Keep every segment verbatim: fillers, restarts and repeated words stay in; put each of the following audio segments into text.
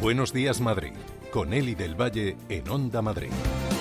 Buenos días, Madrid, con Eli del Valle en Onda Madrid.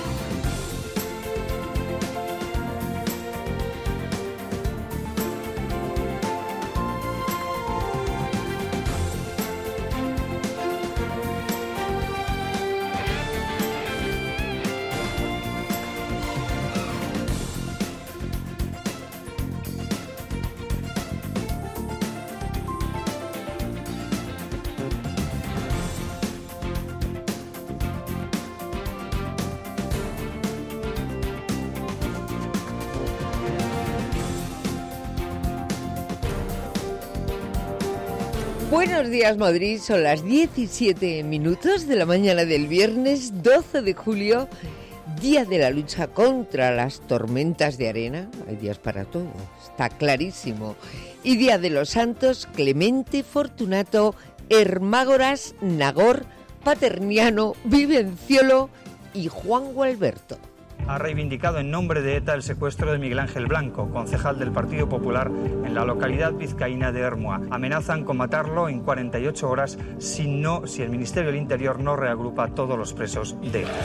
Buenos días, Madrid. Son las diecisiete minutos de la mañana del viernes doce de julio, día de la lucha contra las tormentas de arena. Hay días para todo, está clarísimo. Y día de los santos Clemente, Fortunato, Hermágoras, Nagor, Paterniano, Vivenciolo y Juan Gualberto. Ha reivindicado en nombre de ETA el secuestro de Miguel Ángel Blanco, concejal del Partido Popular en la localidad vizcaína de Ermua. Amenazan con matarlo en cuarenta y ocho horas si, no, si el Ministerio del Interior no reagrupa a todos los presos de ETA.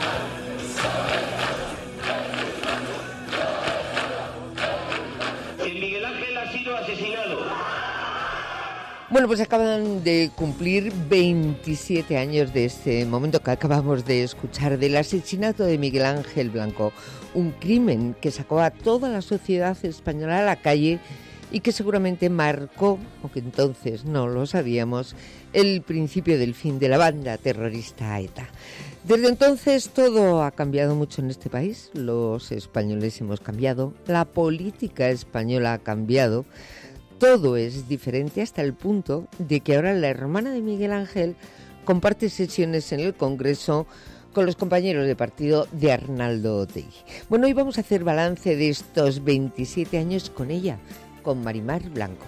Miguel Ángel ha sido asesinado. Bueno, pues acaban de cumplir veintisiete años de este momento que acabamos de escuchar, del asesinato de Miguel Ángel Blanco, un crimen que sacó a toda la sociedad española a la calle y que seguramente marcó, aunque entonces no lo sabíamos, el principio del fin de la banda terrorista ETA. Desde entonces todo ha cambiado mucho en este país, los españoles hemos cambiado, la política española ha cambiado. Todo es diferente hasta el punto de que ahora la hermana de Miguel Ángel comparte sesiones en el Congreso con los compañeros de partido de Arnaldo Otegi. Bueno, hoy vamos a hacer balance de estos veintisiete años con ella, con Marimar Blanco.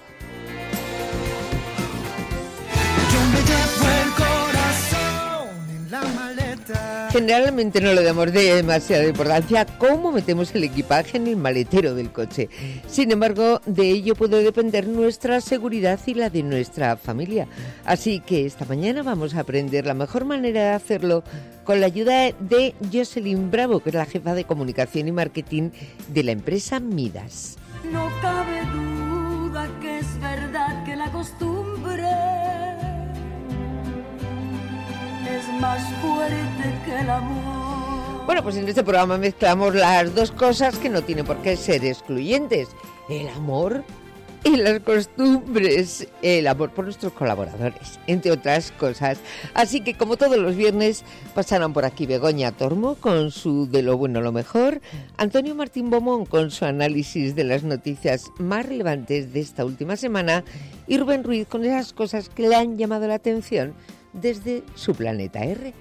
Generalmente no le damos demasiada importancia a cómo metemos el equipaje en el maletero del coche. Sin embargo, de ello puede depender nuestra seguridad y la de nuestra familia. Así que esta mañana vamos a aprender la mejor manera de hacerlo con la ayuda de Jocelyn Bravo, que es la jefa de comunicación y marketing de la empresa Midas. No cabe duda que es verdad que la costumbre es más fuerte que el amor. Bueno, pues en este programa mezclamos las dos cosas que no tienen por qué ser excluyentes: el amor y las costumbres, el amor por nuestros colaboradores, entre otras cosas. Así que, como todos los viernes, pasarán por aquí Begoña Tormo con su De lo bueno lo mejor, Antonio Martín Bomón con su análisis de las noticias más relevantes de esta última semana y Rubén Ruiz con esas cosas que le han llamado la atención desde su planeta R.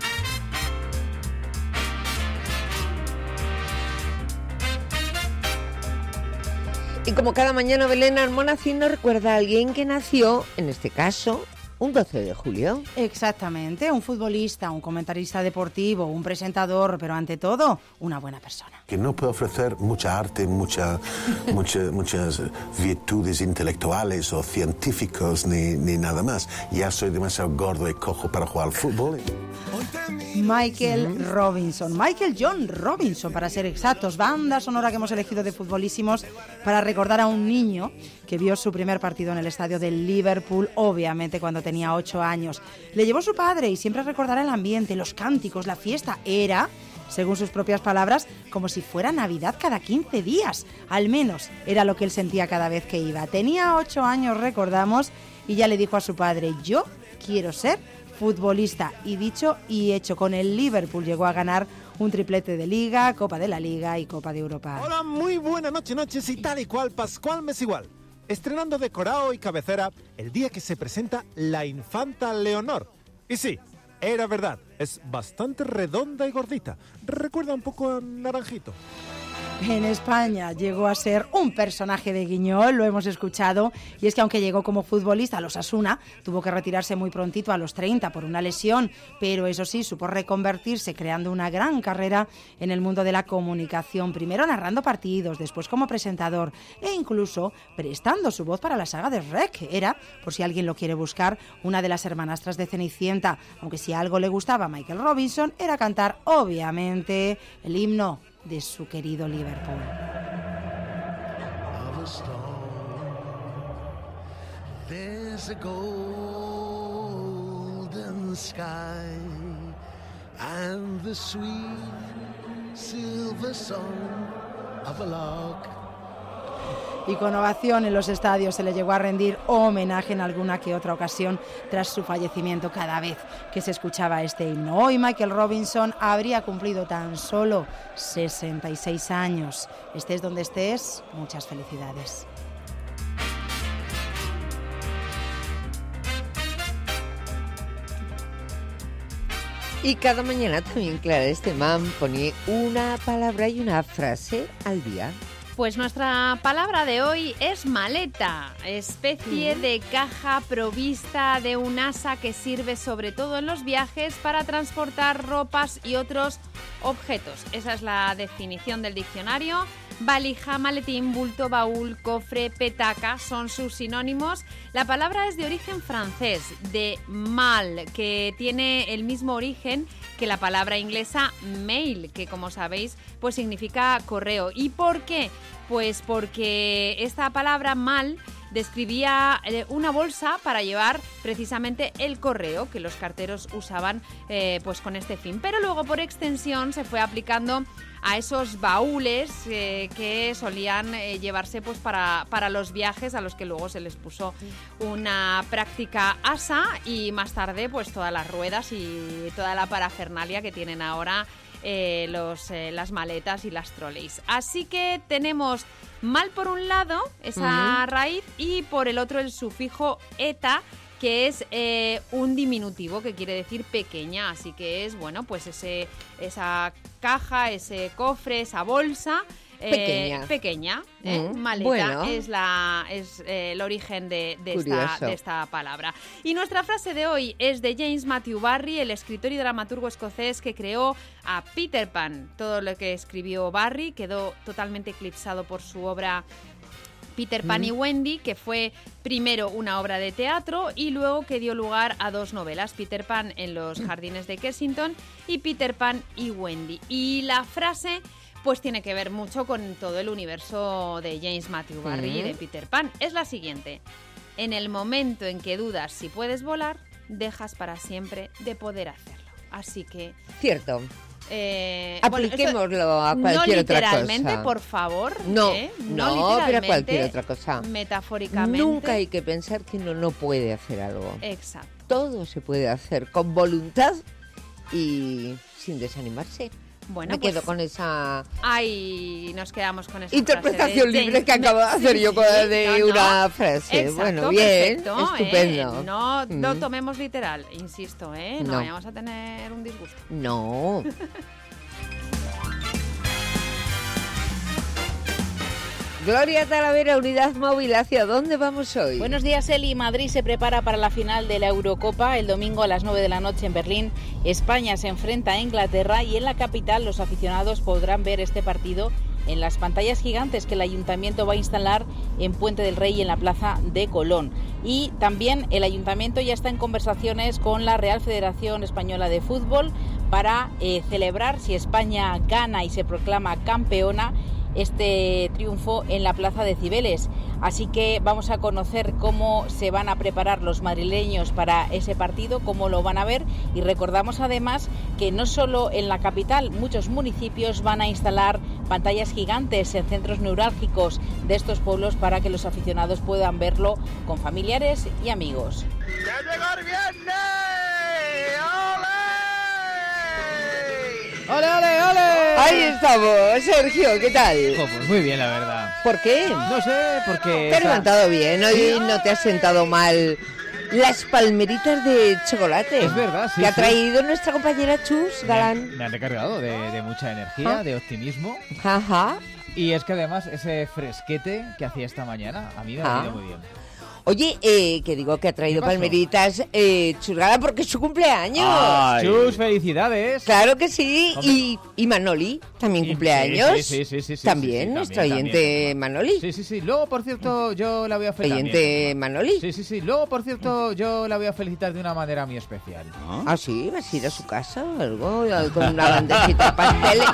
Y como cada mañana, Belén Almonacín nos recuerda a alguien que nació, en este caso, un doce de julio. Exactamente, un futbolista, un comentarista deportivo, un presentador, pero ante todo, una buena persona. Que no puede ofrecer mucha arte, mucha, mucha, muchas virtudes intelectuales o científicos ni, ni nada más. Ya soy demasiado gordo y cojo para jugar al fútbol. Michael mm. Robinson, Michael John Robinson, para ser exactos, banda sonora que hemos elegido de futbolísimos para recordar a un niño que vio su primer partido en el estadio del Liverpool, obviamente cuando tenía ocho años. Le llevó su padre y siempre recordará el ambiente, los cánticos, la fiesta. Era, según sus propias palabras, como si fuera Navidad cada quince días. Al menos era lo que él sentía cada vez que iba. Tenía ocho años, recordamos, y ya le dijo a su padre: yo quiero ser futbolista. Y dicho y hecho, con el Liverpool llegó a ganar un triplete de Liga, Copa de la Liga y Copa de Europa. Hola, muy buena noche, noches y tal y cual, Pascual Mesigual. Estrenando decorado y cabecera el día que se presenta la infanta Leonor. Y sí, era verdad, es bastante redonda y gordita. Recuerda un poco a Naranjito. En España llegó a ser un personaje de Guiñol, lo hemos escuchado, y es que aunque llegó como futbolista al Osasuna, tuvo que retirarse muy prontito a los treinta por una lesión, pero eso sí, supo reconvertirse creando una gran carrera en el mundo de la comunicación, primero narrando partidos, después como presentador e incluso prestando su voz para la saga de Rec. Era, por si alguien lo quiere buscar, una de las hermanastras de Cenicienta, aunque si algo le gustaba a Michael Robinson era cantar, obviamente, el himno de su querido Liverpool. There's a golden sky and the sweet silver song of a lark. Y con ovación en los estadios se le llegó a rendir homenaje en alguna que otra ocasión tras su fallecimiento cada vez que se escuchaba este himno. Hoy Michael Robinson habría cumplido tan solo sesenta y seis años. Estés donde estés, muchas felicidades. Y cada mañana también Clara Estemán pone una palabra y una frase al día. Pues nuestra palabra de hoy es maleta, especie de caja provista de un asa que sirve sobre todo en los viajes para transportar ropas y otros objetos. Esa es la definición del diccionario. Valija, maletín, bulto, baúl, cofre, petaca son sus sinónimos. La palabra es de origen francés, de mal, que tiene el mismo origen que la palabra inglesa mail, que como sabéis pues significa correo. ¿Y por qué? Pues porque esta palabra mal describía una bolsa para llevar precisamente el correo que los carteros usaban eh, pues con este fin. Pero luego por extensión se fue aplicando a esos baúles eh, que solían eh, llevarse pues para, para los viajes, a los que luego se les puso una práctica asa, y más tarde pues todas las ruedas y toda la parafernalia que tienen ahora eh, los, eh, las maletas y las trolleys. Así que tenemos mal por un lado, esa uh-huh. raíz, y por el otro el sufijo eta, que es eh, un diminutivo que quiere decir pequeña, así que es, bueno, pues ese esa caja, ese cofre, esa bolsa eh, pequeña, pequeña ¿eh? mm, maleta, bueno. es la es eh, el origen de, de, esta, de esta palabra. Y nuestra frase de hoy es de James Matthew Barrie, el escritor y dramaturgo escocés que creó a Peter Pan. Todo lo que escribió Barrie quedó totalmente eclipsado por su obra Peter Pan mm. y Wendy, que fue primero una obra de teatro y luego que dio lugar a dos novelas, Peter Pan en los jardines de Kensington y Peter Pan y Wendy. Y la frase pues tiene que ver mucho con todo el universo de James Matthew Barrie mm. y de Peter Pan. Es la siguiente: en el momento en que dudas si puedes volar, dejas para siempre de poder hacerlo. Así que... Cierto. Eh, Apliquémoslo bueno, a cualquier otra cosa. No literalmente, por favor. No, ¿eh? no, no literalmente, pero a cualquier otra cosa. Metafóricamente. Nunca hay que pensar que uno no puede hacer algo. Exacto. Todo se puede hacer con voluntad y sin desanimarse. Bueno, Me pues quedo con esa... Ahí nos quedamos con esa interpretación frase libre que acabo de hacer sí, yo sí, de no, una no. frase. Exacto, bueno, bien, perfecto, estupendo. ¿eh? No lo mm. tomemos literal, insisto, ¿eh? No, no vayamos a tener un disgusto. No. Gloria Talavera, Unidad Móvil, ¿hacia dónde vamos hoy? Buenos días, Eli. Madrid se prepara para la final de la Eurocopa. El domingo a las nueve de la noche en Berlín, España se enfrenta a Inglaterra y en la capital los aficionados podrán ver este partido en las pantallas gigantes que el Ayuntamiento va a instalar en Puente del Rey y en la Plaza de Colón. Y también el Ayuntamiento ya está en conversaciones con la Real Federación Española de Fútbol para eh, celebrar, si España gana y se proclama campeona, este triunfo en la Plaza de Cibeles. Así que vamos a conocer cómo se van a preparar los madrileños para ese partido, cómo lo van a ver, y recordamos además que no solo en la capital, muchos municipios van a instalar pantallas gigantes en centros neurálgicos de estos pueblos para que los aficionados puedan verlo con familiares y amigos. ¡Ya llegó el viernes! ¡Ole, ole, ole! Ahí estamos, Sergio, ¿qué tal? Oh, pues muy bien, la verdad. ¿Por qué? No sé, porque... Te has levantado bien, hoy no te has sentado mal. Las palmeritas de chocolate. Es verdad, sí. Que ha sí. traído nuestra compañera Chus Galán. Me han, me han recargado de, de mucha energía, ¿Ah? de optimismo. Ajá. Y es que además ese fresquete que hacía esta mañana a mí me ha Ah. venido muy bien. Oye, eh, que digo que ha traído ¿Qué pasó? palmeritas eh, Churgada porque es su cumpleaños. Ay. Chus, felicidades. Claro que sí. Hombre. Y, y Manoli, también Y- cumpleaños. Sí, sí, sí, sí, sí, También, sí, sí, nuestro también, oyente también. Manoli. Sí, sí, sí. Luego, por cierto, yo la voy a felicitar. Oyente Manoli. Sí, sí, sí. Luego, por cierto, yo la voy a felicitar de una manera muy especial. Ah, sí, vas a ir a su casa o algo, con una bandejita de pasteles.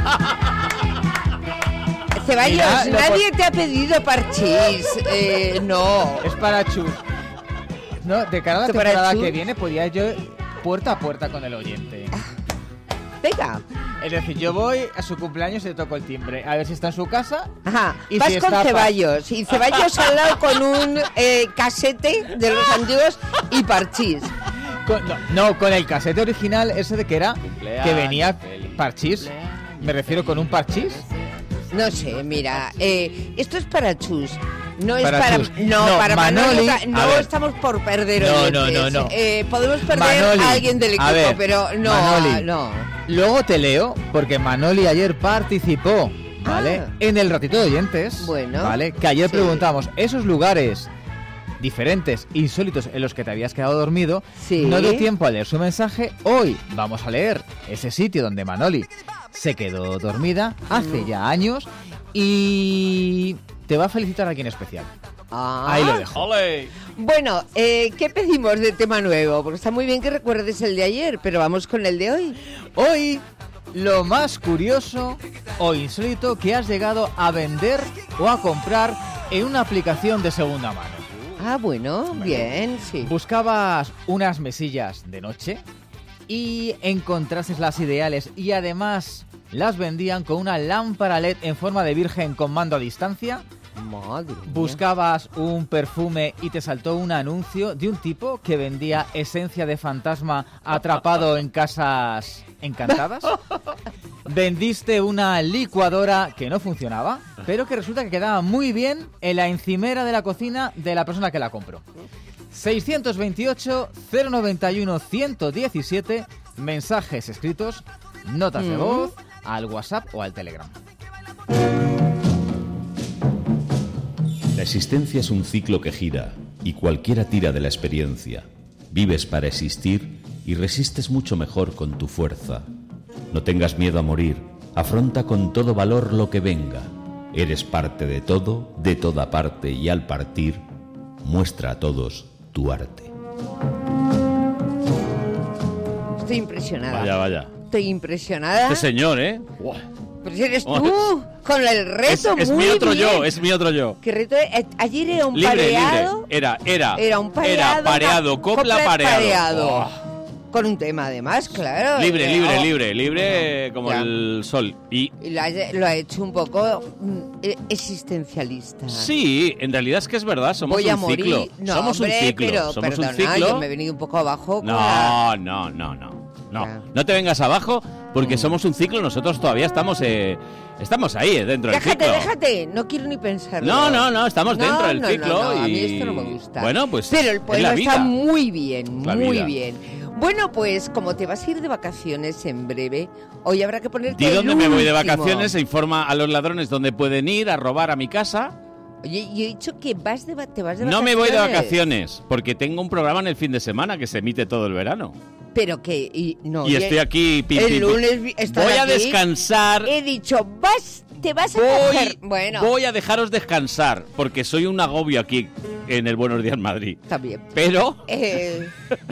Ceballos, Mira, lo nadie por- te ha pedido parchís. Eh, no. Es para Chus. No, de cara a la ¿Esto para temporada Chus? que viene podría yo puerta a puerta con el oyente. Venga. Es decir, yo voy a su cumpleaños y le toco el timbre. A ver si está en su casa. Ajá, Y vas si con está pa- Ceballos. Y Ceballos al lado con un eh, casete de los antiguos y parchís. Con- no, no, con el casete original, ese de que era, Cumpleaños, que venía feliz parchís. Me refiero con un parchís. No sé, mira, eh, esto es para Chus. No es Para para. Chus. No, No, para Manoli, Manoli. a No ver. estamos por perder No, oyentes. no, no, no. Eh, podemos perder Manoli, a alguien del equipo, a ver, pero no. Manoli. no. Luego te leo, porque Manoli ayer participó, ¿vale? Ah. En el ratito de oyentes. Bueno, ¿Vale? Que ayer sí. preguntamos, esos lugares diferentes, insólitos, en los que te habías quedado dormido, Sí. no dio tiempo a leer su mensaje. Hoy vamos a leer ese sitio donde Manoli se quedó dormida hace ya años y te va a felicitar a alguien especial. Ah. Ahí lo dejo. ¡Ole! Bueno, eh, ¿qué pedimos de tema nuevo? Porque está muy bien que recuerdes el de ayer, pero vamos con el de hoy. Hoy, lo más curioso o insólito que has llegado a vender o a comprar en una aplicación de segunda mano. Ah, bueno, bien, sí. Buscabas unas mesillas de noche y encontraste las ideales y además las vendían con una lámpara L E D en forma de virgen con mando a distancia. Madre mía. Buscabas un perfume y te saltó un anuncio de un tipo que vendía esencia de fantasma atrapado en casas encantadas. Vendiste una licuadora que no funcionaba, pero que resulta que quedaba muy bien en la encimera de la cocina de la persona que la compró. seiscientos veintiocho, cero noventa y uno, ciento diecisiete, mensajes escritos, notas de Mm. voz, al WhatsApp o al Telegram. La existencia es un ciclo que gira y cualquiera tira de la experiencia. Vives para existir y resistes mucho mejor con tu fuerza. No tengas miedo a morir, afronta con todo valor lo que venga. Eres parte de todo, de toda parte y al partir, muestra a todos tu arte. Estoy impresionada. Vaya, vaya. Estoy impresionada. Este señor, ¿eh? Buah. Pues eres Oh, tú, con el reto, Es, es muy mi otro bien. yo, es mi otro yo. ¿Qué reto? Eh, Ayer era un Libre, pareado. libre. Era, era. Era un pareado. Era pareado, una copla, copla pareado. pareado. Oh. Con un tema además, claro. Libre, Eh, libre, oh, libre, libre como Ya. el sol. Y Y lo ha, lo ha hecho un poco mm, eh, existencialista. sí, en realidad es que es verdad, somos Voy a un morir. ciclo. No, somos hombre, un ciclo. pero somos perdona, un ciclo. yo me he venido un poco abajo. con No, la- no, no, no. No, Ya. no te vengas abajo porque Mm. somos un ciclo, nosotros todavía estamos eh, estamos ahí eh, dentro del Déjate, ciclo. déjate, no quiero ni pensarlo. No, no, no, estamos No, dentro del no, ciclo no, no, y a mí esto no me gusta. Bueno, pues Pero el es poema la vida. está muy bien, La muy vida. bien. Bueno, pues como te vas a ir de vacaciones en breve, hoy habrá que ponerte Di el dónde me voy de último. vacaciones e informa a los ladrones dónde pueden ir a robar a mi casa. Oye, yo he dicho que vas de, va- te vas de No vacaciones. me voy de vacaciones porque tengo un programa en el fin de semana que se emite todo el verano. Pero que... Y, no, y estoy aquí... pim, el pim, pim. lunes vi- estás Voy a aquí. descansar. He dicho, vas, te vas a Voy, coger... Bueno, voy a dejaros descansar porque soy un agobio aquí en el Buenos Días Madrid. también. Pero, Eh,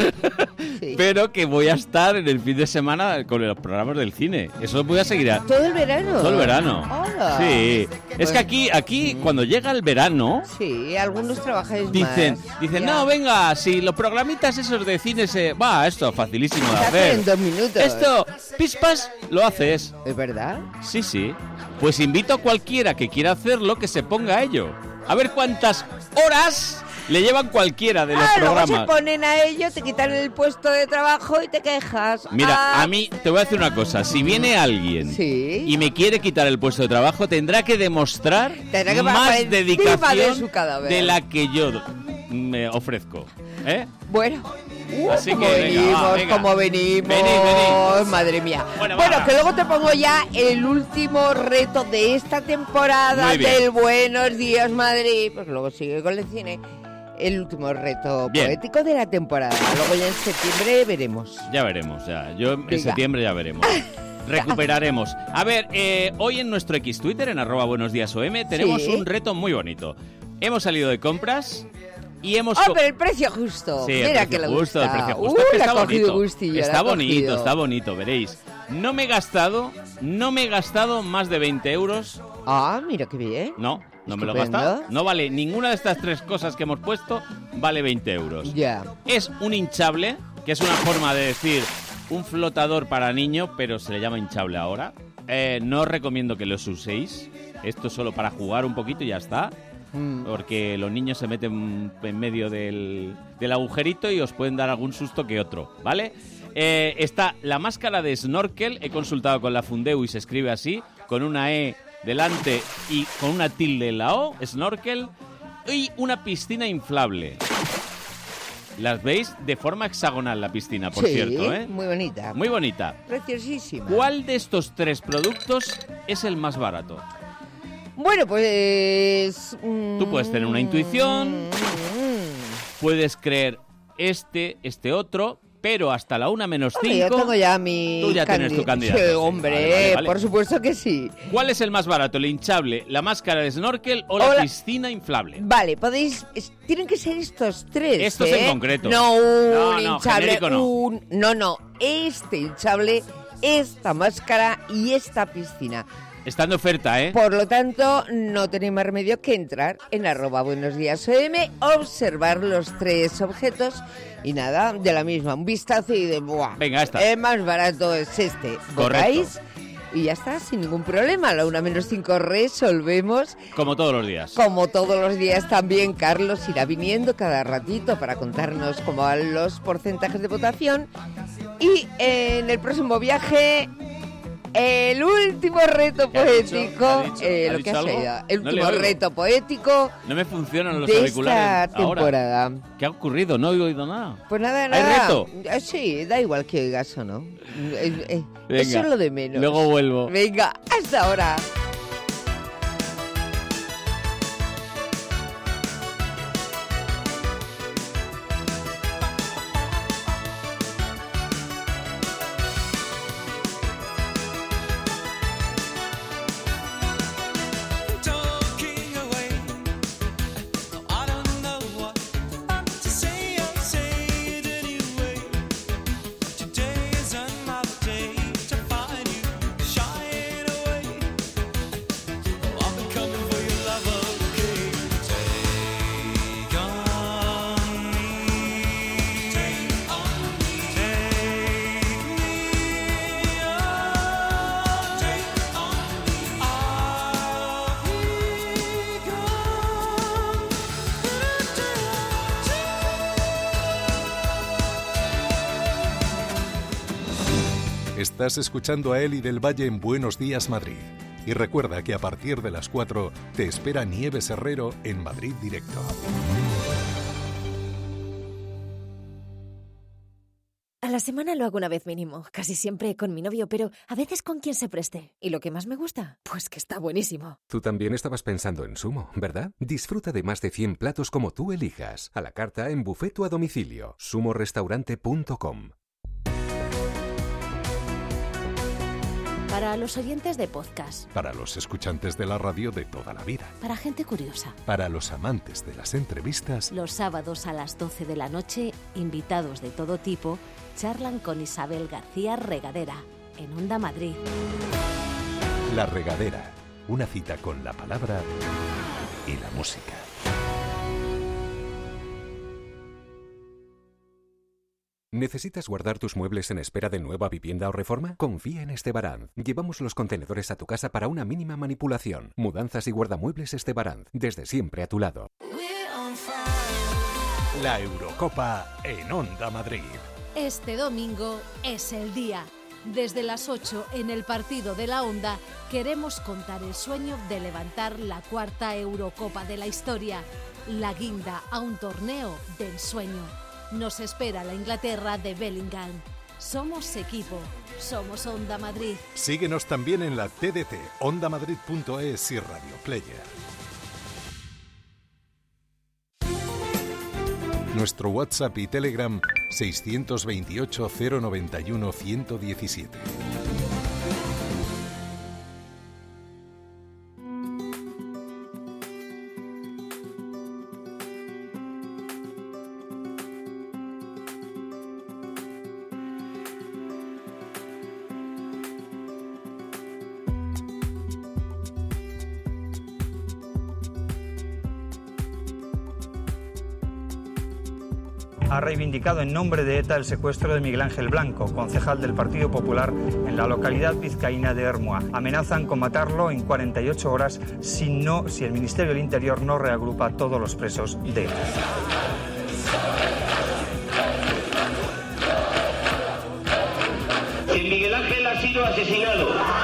sí. pero que voy a estar en el fin de semana con los programas del cine. Eso voy a seguir a- ¿Todo el verano? todo el verano. Hola. Sí. Es Pues- que aquí, aquí cuando llega el verano, Sí, algunos trabajáis dicen, más. dicen, Ya. no, venga, si los programitas esos de cine se... Va, esto, facilísimo de Se hace hacer. en dos minutos. Esto, pispas, lo haces. ¿Es verdad? Sí, sí. Pues invito a cualquiera que quiera hacerlo que se ponga a ello. A ver cuántas horas le llevan cualquiera de los Ah, luego se programas. ponen a ello, te quitan el puesto de trabajo y te quejas. Mira, Ah, a mí te voy a decir una cosa. Si viene alguien Sí. y me quiere quitar el puesto de trabajo, tendrá que demostrar Tendrá que más pagar encima dedicación de su cadáver. de la que yo me ofrezco. ¿Eh? Bueno, Uh, Así como que venimos, venga, va, venga. como venimos. Venid, venid. Madre mía. Bueno, Bueno, va. que luego te pongo ya el último reto de esta temporada Muy bien. del Buenos Días Madrid, porque luego sigue con el cine. El último reto Bien. poético de la temporada. Luego ya en septiembre veremos. Ya veremos, ya. Yo en Venga. septiembre ya veremos. Recuperaremos. A ver, eh, hoy en nuestro X Twitter, en arroba buenos días O M, tenemos Sí. un reto muy bonito. Hemos salido de compras y hemos... ¡Oh, co- pero el precio justo! Sí, el Mira precio que le justo, gusta. el precio Uh, justo. Es que le está ha cogido bonito. gustillo, le Está ha bonito, cogido. está bonito, veréis. No me he gastado, no me he gastado más de veinte euros. Ah, mira qué bien. No, no me lo he Estupendo. gastado. No vale, ninguna de estas tres cosas que hemos puesto vale veinte euros. Ya. Es un hinchable, que es una forma de decir un flotador para niño, pero se le llama hinchable ahora. Eh, no os recomiendo que los uséis. Esto es solo para jugar un poquito y ya está. Mm. Porque los niños se meten en medio del, del agujerito y os pueden dar algún susto que otro, ¿vale? Eh, está la máscara de snorkel. He consultado con la Fundeu y se escribe así, con una E delante y con una tilde en la O, snorkel. Y una piscina inflable. Las veis de forma hexagonal la piscina, por Sí, cierto, ¿eh? muy bonita. Muy bonita. Preciosísima. ¿Cuál de estos tres productos es el más barato? Bueno, pues... mm, Tú puedes tener una intuición, puedes creer este, este otro, pero hasta la una menos Hombre, cinco... yo tengo ya mi... Tú ya tienes tu candi- candidato. Sí, sí. hombre, Vale, vale, vale. por supuesto que sí. ¿Cuál es el más barato? ¿El hinchable, la máscara de snorkel o O la la- piscina inflable? Vale, podéis... es- tienen que ser estos tres, Estos ¿eh? en concreto. No un No, no, hinchable, genérico no. un... No, no, este hinchable, esta máscara y esta piscina. Está en oferta, ¿eh? Por lo tanto, no tenéis más remedio que entrar en arroba buenos días O M, observar los tres objetos y nada, de la misma, un vistazo y de ¡buah! Venga, esta. El más barato es este. Votáis y ya está, sin ningún problema. A la una menos cinco resolvemos. Como todos los días. Como todos los días también, Carlos irá viniendo cada ratito para contarnos cómo van los porcentajes de votación. Y en el próximo viaje... El último reto ¿Qué ha dicho? poético, ¿Qué ha dicho? eh, ¿Ha lo dicho que has algo? oído, el No le último oigo. reto poético No me funcionan los de auriculares esta ahora. temporada. ¿Qué ha ocurrido? No he oído nada. Pues nada, ¿Hay nada. reto? Eh, Sí, da igual que oigas o no. Eh, eh, Venga, Eso es lo de menos. luego vuelvo. Venga, hasta ahora. Talking away, I don't know what to say. I'll say it anyway. Today is another day to find you shying away. I've been coming for your love, okay? Take on me, take on me, take me on, take on me. I'll be gone. Estás escuchando a Eli del Valle en Buenos Días Madrid. Y recuerda que a partir de las cuatro te espera Nieves Herrero en Madrid Directo. A la semana lo hago una vez mínimo, casi siempre con mi novio, pero a veces con quien se preste. ¿Y lo que más me gusta? Pues que está buenísimo. Tú también estabas pensando en Sumo, ¿verdad? Disfruta de más de cien platos como tú elijas, a la carta en buffet o a domicilio. sumo restaurante punto com. Para los oyentes de podcast, Para los escuchantes de la radio de toda la vida. para gente curiosa. Para los amantes de las entrevistas. Los sábados a las doce de la noche, invitados de todo tipo charlan con Isabel García Regadera en Onda Madrid. La Regadera. Una cita con la palabra y la música. ¿Necesitas guardar tus muebles en espera de nueva vivienda o reforma? Confía en Estebaranz. Llevamos los contenedores a tu casa para una mínima manipulación. Mudanzas y guardamuebles Estebaranz. Desde siempre a tu lado. La Eurocopa en Onda Madrid. Este domingo es el día. Desde las ocho en el partido de la Onda queremos contar el sueño de levantar la cuarta Eurocopa de la historia, la guinda a un torneo de ensueño. nos espera la Inglaterra de Bellingham. Somos equipo, somos Onda Madrid. Síguenos también en la T D T, onda madrid punto es y Radio Player. Nuestro WhatsApp y Telegram seiscientos veintiocho, cero noventa y uno, ciento diecisiete. Ha reivindicado en nombre de ETA el secuestro de Miguel Ángel Blanco, concejal del Partido Popular en la localidad vizcaína de Ermua. Amenazan con matarlo en cuarenta y ocho horas si, no, si el Ministerio del Interior no reagrupa a todos los presos de ETA. El Miguel Ángel ha sido asesinado.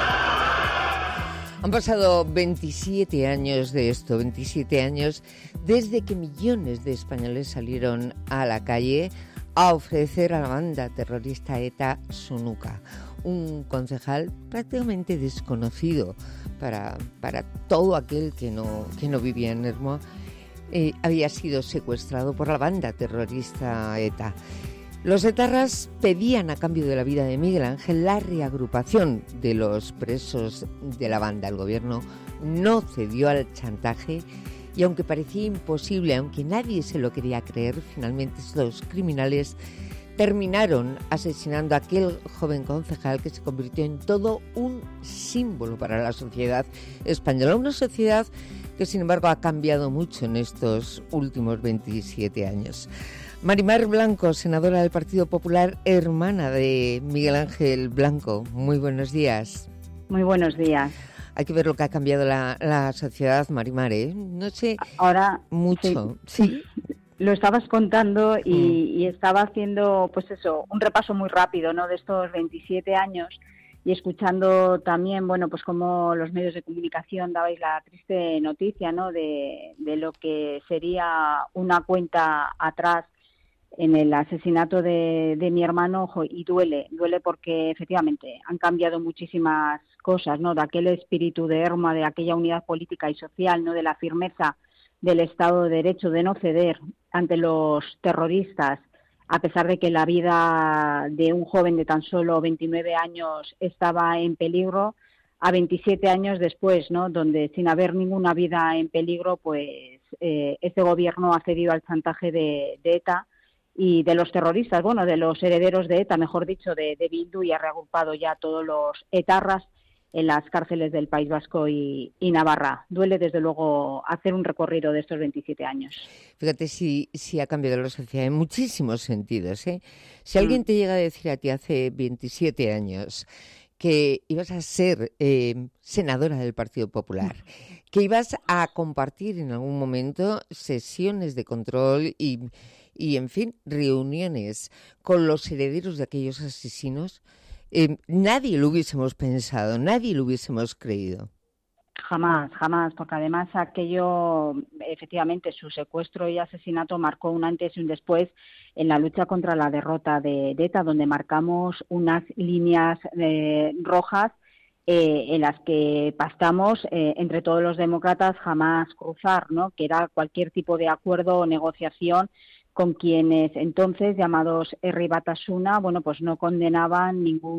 Han pasado veintisiete años de esto, veintisiete años desde que millones de españoles salieron a la calle a ofrecer a la banda terrorista ETA su nuca. Un concejal prácticamente desconocido para, para todo aquel que no, que no vivía en Ermua, eh, había sido secuestrado por la banda terrorista ETA. Los etarras pedían a cambio de la vida de Miguel Ángel la reagrupación de los presos de la banda. El gobierno no cedió al chantaje y aunque parecía imposible, aunque nadie se lo quería creer, finalmente estos criminales terminaron asesinando a aquel joven concejal que se convirtió en todo un símbolo para la sociedad española. Una sociedad que sin embargo ha cambiado mucho en estos últimos veintisiete años. Marimar Blanco, senadora del Partido Popular, hermana de Miguel Ángel Blanco. Muy buenos días. Muy buenos días. Hay que ver lo que ha cambiado la, la sociedad, Marimar, ¿eh? No sé, ahora mucho. ¿Sí? ¿Sí? Lo estabas contando y, mm. y estaba haciendo, pues eso, un repaso muy rápido, ¿no?, de estos veintisiete años y escuchando también, bueno, pues cómo los medios de comunicación dabais la triste noticia, ¿no?, de, de lo que sería una cuenta atrás en el asesinato de, de mi hermano, y duele, duele porque efectivamente han cambiado muchísimas cosas, ¿no?, de aquel espíritu de Ermua, de aquella unidad política y social, ¿no?, de la firmeza del Estado de Derecho, de no ceder ante los terroristas, a pesar de que la vida de un joven de tan solo veintinueve años estaba en peligro, a veintisiete años después, ¿no?, donde sin haber ninguna vida en peligro, pues eh, este gobierno ha cedido al chantaje de, de ETA y de los terroristas, bueno, de los herederos de ETA, mejor dicho, de, de Bildu, y ha reagrupado ya a todos los etarras en las cárceles del País Vasco y, y Navarra. Duele, desde luego, hacer un recorrido de estos veintisiete años. Fíjate si, si ha cambiado la sociedad en muchísimos sentidos, ¿eh? Si alguien te llega a decir a ti hace veintisiete años que ibas a ser eh, senadora del Partido Popular, que ibas a compartir en algún momento sesiones de control y, y en fin, reuniones con los herederos de aquellos asesinos, Eh, nadie lo hubiésemos pensado, nadie lo hubiésemos creído. Jamás, jamás, porque además aquello, efectivamente, su secuestro y asesinato marcó un antes y un después en la lucha contra la derrota de, de ETA, donde marcamos unas líneas eh, rojas eh, en las que pactamos eh, entre todos los demócratas jamás cruzar, ¿no?, que era cualquier tipo de acuerdo o negociación con quienes entonces, llamados Herri Batasuna, bueno, pues no condenaban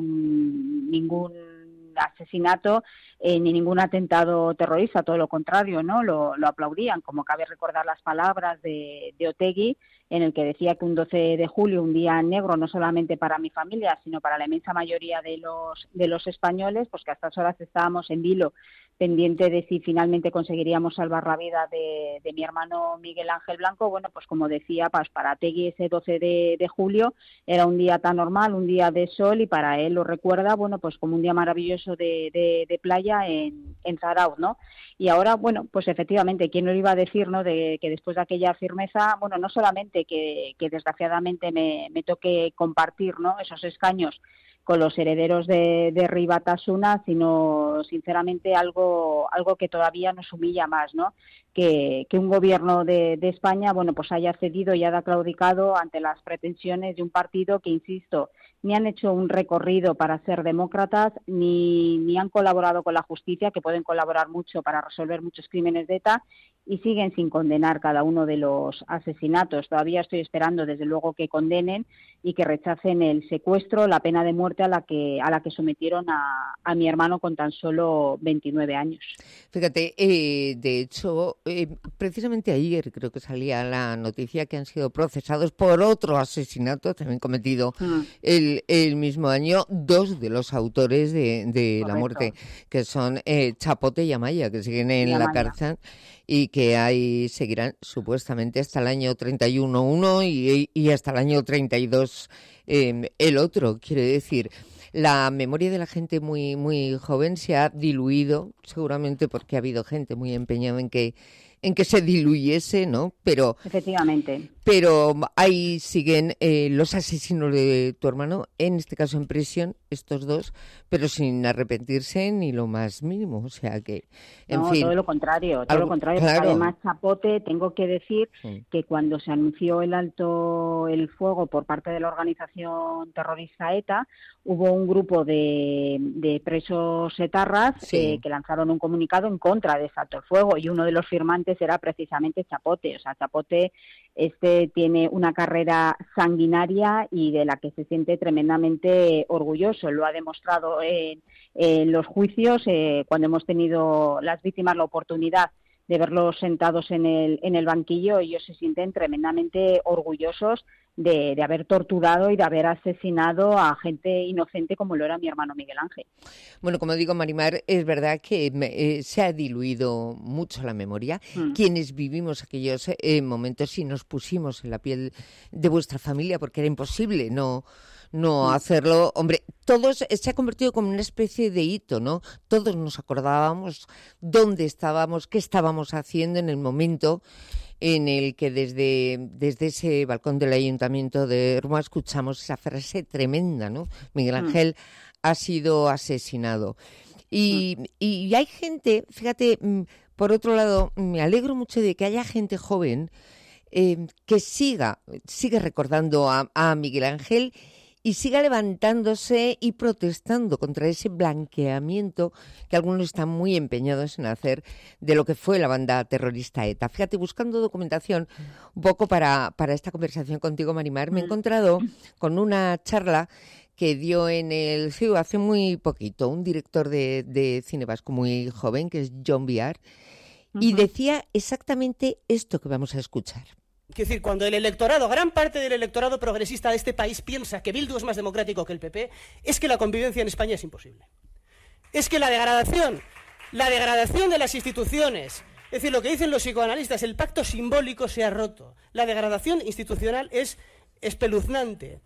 ningún ningún asesinato eh, ni ningún atentado terrorista, todo lo contrario, ¿no?, lo, lo aplaudían, como cabe recordar las palabras de, de Otegi, en el que decía que un doce de julio, un día negro, no solamente para mi familia, sino para la inmensa mayoría de los de los españoles, pues que a estas horas estábamos en vilo, pendiente de si finalmente conseguiríamos salvar la vida de, de mi hermano Miguel Ángel Blanco. Bueno, pues como decía, pues para Otegi ese doce de, de julio era un día tan normal, un día de sol, y para él lo recuerda, bueno, pues como un día maravilloso de, de, de playa en, en Zarauz, ¿no? Y ahora, bueno, pues efectivamente, ¿quién nos iba a decir, ¿no?, de que después de aquella firmeza, bueno, no solamente que, que desgraciadamente me, me toque compartir, ¿no?, esos escaños con los herederos de, de Rui Batasuna, sino sinceramente algo, algo que todavía nos humilla más, ¿no? Que, que un gobierno de, de España, bueno, pues haya cedido y haya claudicado ante las pretensiones de un partido que, insisto, ni han hecho un recorrido para ser demócratas, ni, ni han colaborado con la justicia, que pueden colaborar mucho para resolver muchos crímenes de ETA, y siguen sin condenar cada uno de los asesinatos. Todavía estoy esperando, desde luego, que condenen y que rechacen el secuestro, la pena de muerte a la que a la que sometieron a, a mi hermano con tan solo veintinueve años. Fíjate, eh, de hecho, eh, precisamente ayer creo que salía la noticia que han sido procesados por otro asesinato también cometido mm. el, el mismo año, dos de los autores de, de la muerte, que son eh, Chapote y Amaya, que siguen en la cárcel y que ahí seguirán supuestamente hasta el año treinta y uno uno y, y hasta el año treinta y dos eh, el otro. Quiere decir, la memoria de la gente muy muy joven se ha diluido, seguramente porque ha habido gente muy empeñada en que en que se diluyese, ¿no? Pero efectivamente. Pero ahí siguen eh, los asesinos de tu hermano, en este caso en prisión, estos dos, pero sin arrepentirse ni lo más mínimo. O sea que, en no, fin. todo lo contrario, todo algo, lo contrario. Claro. Además, Chapote, tengo que decir sí. que cuando se anunció el alto el fuego por parte de la organización terrorista ETA, hubo un grupo de, de presos etarras sí. eh, que lanzaron un comunicado en contra de ese alto el fuego, y uno de los firmantes era precisamente Chapote. O sea, Chapote este tiene una carrera sanguinaria y de la que se siente tremendamente orgulloso. Lo ha demostrado en, en los juicios, eh, cuando hemos tenido las víctimas la oportunidad de verlos sentados en el, en el banquillo. Ellos se sienten tremendamente orgullosos de, de haber torturado y de haber asesinado a gente inocente como lo era mi hermano Miguel Ángel. Bueno, como digo, Marimar, es verdad que eh, se ha diluido mucho la memoria. Mm. Quienes vivimos aquellos eh, momentos y nos pusimos en la piel de vuestra familia, porque era imposible no... no hacerlo, hombre, todos se ha convertido como una especie de hito, ¿no? Todos nos acordábamos dónde estábamos, qué estábamos haciendo en el momento en el que desde, desde ese balcón del Ayuntamiento de Roma escuchamos esa frase tremenda, ¿no? Miguel Ángel mm. ha sido asesinado. Y, mm. y hay gente, fíjate, por otro lado, me alegro mucho de que haya gente joven eh, que siga, sigue recordando a, a Miguel Ángel y siga levantándose y protestando contra ese blanqueamiento que algunos están muy empeñados en hacer de lo que fue la banda terrorista ETA. Fíjate, buscando documentación un poco para, para esta conversación contigo, Marimar, me he encontrado con una charla que dio en el C I U hace muy poquito un director de, de cine vasco muy joven, que es Jon Biar, uh-huh. y decía exactamente esto que vamos a escuchar. Quiero decir, cuando el electorado, gran parte del electorado progresista de este país piensa que Bildu es más democrático que el P P, es que la convivencia en España es imposible. Es que la degradación, la degradación de las instituciones, es decir, lo que dicen los psicoanalistas, el pacto simbólico se ha roto. La degradación institucional es espeluznante.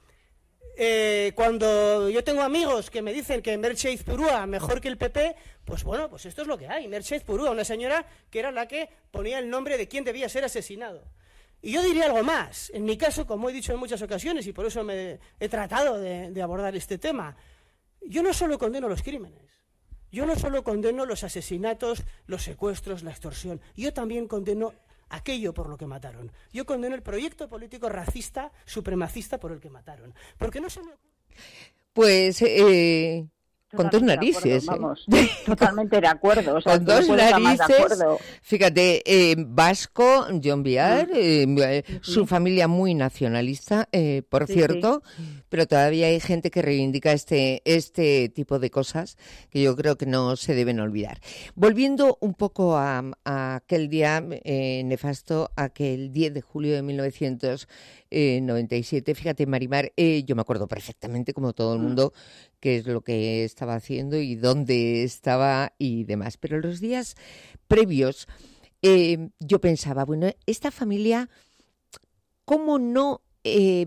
Eh, cuando yo tengo amigos que me dicen que Merche Izpurúa mejor que el P P, pues bueno, pues esto es lo que hay. Merche Izpurúa, una señora que era la que ponía el nombre de quién debía ser asesinado. Y yo diría algo más. En mi caso, como he dicho en muchas ocasiones, y por eso me he tratado de, de abordar este tema, yo no solo condeno los crímenes, yo no solo condeno los asesinatos, los secuestros, la extorsión, yo también condeno aquello por lo que mataron. Yo condeno el proyecto político racista, supremacista por el que mataron. Porque no se me ocurre... Pues... Eh... Con dos narices, acuerdo, vamos, ¿eh? Totalmente de acuerdo. O sea, con dos no narices, fíjate, eh, vasco, Jon Biar, eh, eh, uh-huh. su familia muy nacionalista, eh, por sí, cierto, sí. pero todavía hay gente que reivindica este, este tipo de cosas que yo creo que no se deben olvidar. Volviendo un poco a, a aquel día eh, nefasto, aquel diez de julio de mil novecientos noventa y siete, fíjate, Marimar, eh, yo me acuerdo perfectamente, como todo el mundo, qué es lo que estaba haciendo y dónde estaba y demás. Pero los días previos eh, yo pensaba, bueno, esta familia, ¿cómo no eh,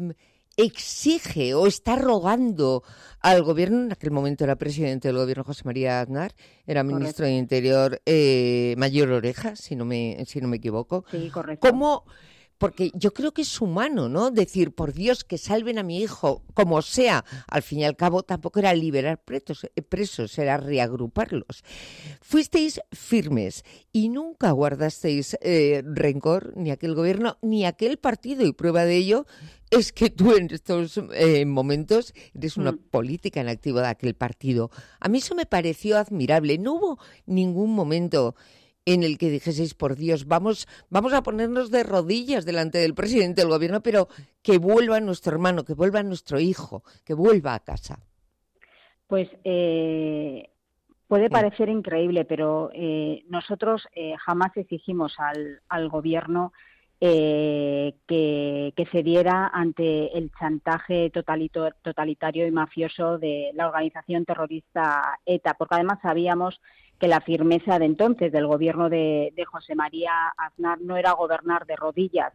exige o está rogando al gobierno? En aquel momento era presidente del gobierno José María Aznar, era ministro correcto. de Interior eh, Mayor Oreja, si no me, si no me equivoco. Sí, correcto. ¿Cómo porque yo creo que es humano, ¿no? Decir, por Dios, que salven a mi hijo, como sea. Al fin y al cabo, tampoco era liberar presos, presos era reagruparlos. Fuisteis firmes y nunca guardasteis eh, rencor, ni aquel gobierno, ni aquel partido, y prueba de ello es que tú en estos eh, momentos eres una mm. política en activo de aquel partido. A mí eso me pareció admirable. No hubo ningún momento en el que dijeseis, por Dios, vamos, vamos a ponernos de rodillas delante del presidente del gobierno, pero que vuelva nuestro hermano, que vuelva nuestro hijo, que vuelva a casa. Pues eh, puede parecer sí. increíble, pero eh, nosotros eh, jamás exigimos al, al gobierno Eh, que, que cediera ante el chantaje totalito, totalitario y mafioso de la organización terrorista ETA, porque además sabíamos que la firmeza de entonces del gobierno de, de José María Aznar no era gobernar de rodillas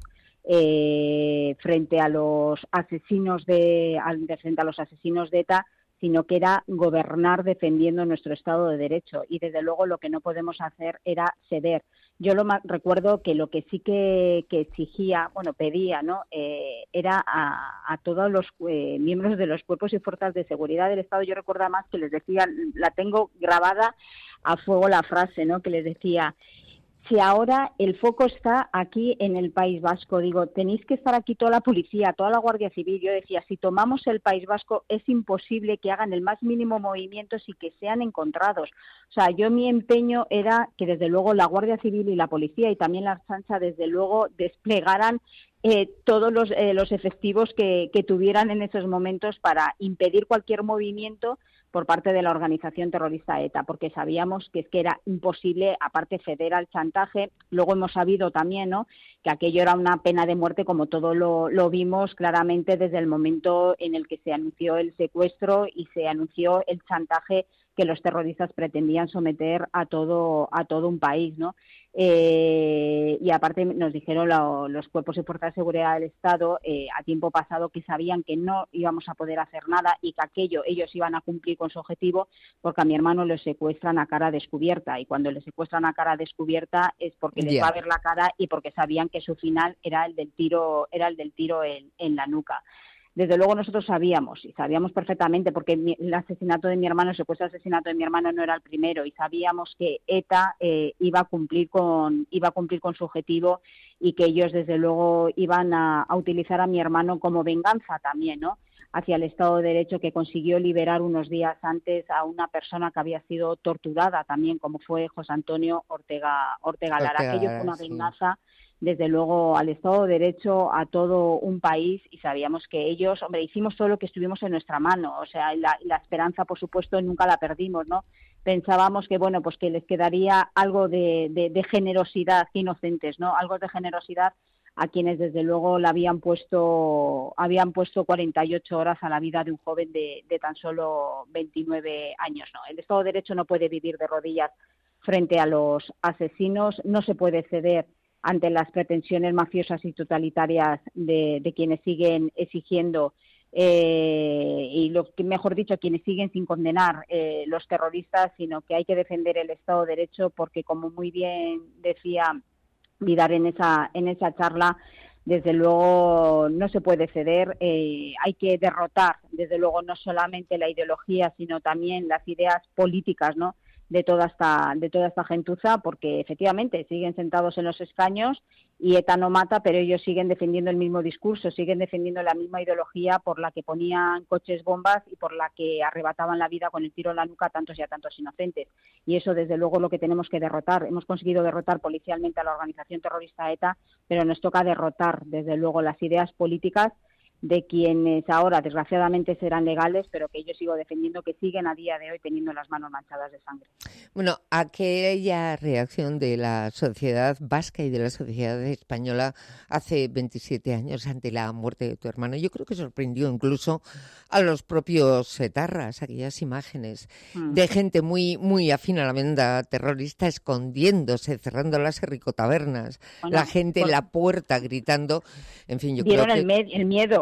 eh, frente a los asesinos de, de frente a los asesinos de ETA, sino que era gobernar defendiendo nuestro Estado de Derecho. Y desde luego lo que no podemos hacer era ceder. Yo lo recuerdo que lo que sí que, que exigía, bueno, pedía, ¿no? Eh, era a, a todos los eh, miembros de los cuerpos y fuerzas de seguridad del Estado. Yo recuerdo además que les decía, la tengo grabada a fuego la frase, ¿no? Que les decía, si ahora el foco está aquí en el País Vasco, digo, tenéis que estar aquí toda la policía, toda la Guardia Civil. Yo decía, si tomamos el País Vasco es imposible que hagan el más mínimo movimiento y que sean encontrados. O sea, yo mi empeño era que desde luego la Guardia Civil y la policía y también la Ertzaintza desde luego desplegaran eh, todos los, eh, los efectivos que, que tuvieran en esos momentos para impedir cualquier movimiento por parte de la organización terrorista ETA, porque sabíamos que es que era imposible, aparte, ceder al chantaje. Luego hemos sabido también, ¿no?, que aquello era una pena de muerte, como todo lo, lo vimos claramente desde el momento en el que se anunció el secuestro y se anunció el chantaje que los terroristas pretendían someter a todo a todo un país, ¿no? Eh, y aparte nos dijeron lo, los cuerpos y fuerzas de seguridad del Estado eh, a tiempo pasado que sabían que no íbamos a poder hacer nada y que aquello ellos iban a cumplir con su objetivo, porque a mi hermano lo secuestran a cara descubierta, y cuando le secuestran a cara descubierta es porque les yeah. va a ver la cara y porque sabían que su final era el del tiro era el del tiro en, en la nuca. Desde luego nosotros sabíamos, y sabíamos perfectamente, porque el asesinato de mi hermano, el supuesto asesinato de mi hermano no era el primero, y sabíamos que ETA eh, iba a cumplir con iba a cumplir con su objetivo y que ellos desde luego iban a, a utilizar a mi hermano como venganza también, ¿no?, hacia el Estado de Derecho, que consiguió liberar unos días antes a una persona que había sido torturada también, como fue José Antonio Ortega Ortega Lara. Ortega, aquello fue una venganza. Sí. Desde luego al Estado de Derecho, a todo un país, y sabíamos que ellos, hombre, hicimos todo lo que estuvimos en nuestra mano, o sea, la, la esperanza, por supuesto, nunca la perdimos, ¿no? Pensábamos que, bueno, pues que les quedaría algo de, de, de generosidad, inocentes, ¿no? Algo de generosidad a quienes desde luego le habían puesto habían puesto cuarenta y ocho horas a la vida de un joven de, de tan solo veintinueve años, ¿no? El Estado de Derecho no puede vivir de rodillas frente a los asesinos, no se puede ceder ante las pretensiones mafiosas y totalitarias de, de quienes siguen exigiendo eh, y lo que mejor dicho quienes siguen sin condenar eh, los terroristas, sino que hay que defender el Estado de Derecho, porque como muy bien decía Vidar en esa en esa charla, desde luego no se puede ceder, eh, hay que derrotar desde luego no solamente la ideología sino también las ideas políticas, ¿no?, de toda esta de toda esta gentuza, porque efectivamente siguen sentados en los escaños y ETA no mata, pero ellos siguen defendiendo el mismo discurso, siguen defendiendo la misma ideología por la que ponían coches bombas y por la que arrebataban la vida con el tiro en la nuca a tantos y a tantos inocentes. Y eso desde luego es lo que tenemos que derrotar. Hemos conseguido derrotar policialmente a la organización terrorista ETA, pero nos toca derrotar desde luego las ideas políticas de quienes ahora desgraciadamente serán legales, pero que yo sigo defendiendo que siguen a día de hoy teniendo las manos manchadas de sangre. Bueno, aquella reacción de la sociedad vasca y de la sociedad española hace veintisiete años ante la muerte de tu hermano, yo creo que sorprendió incluso a los propios etarras, aquellas imágenes mm. de gente muy muy afín a la venda terrorista escondiéndose, cerrando las ricotavernas, bueno, la gente por... en la puerta gritando, en fin, yo creo que... Vieron el, el miedo.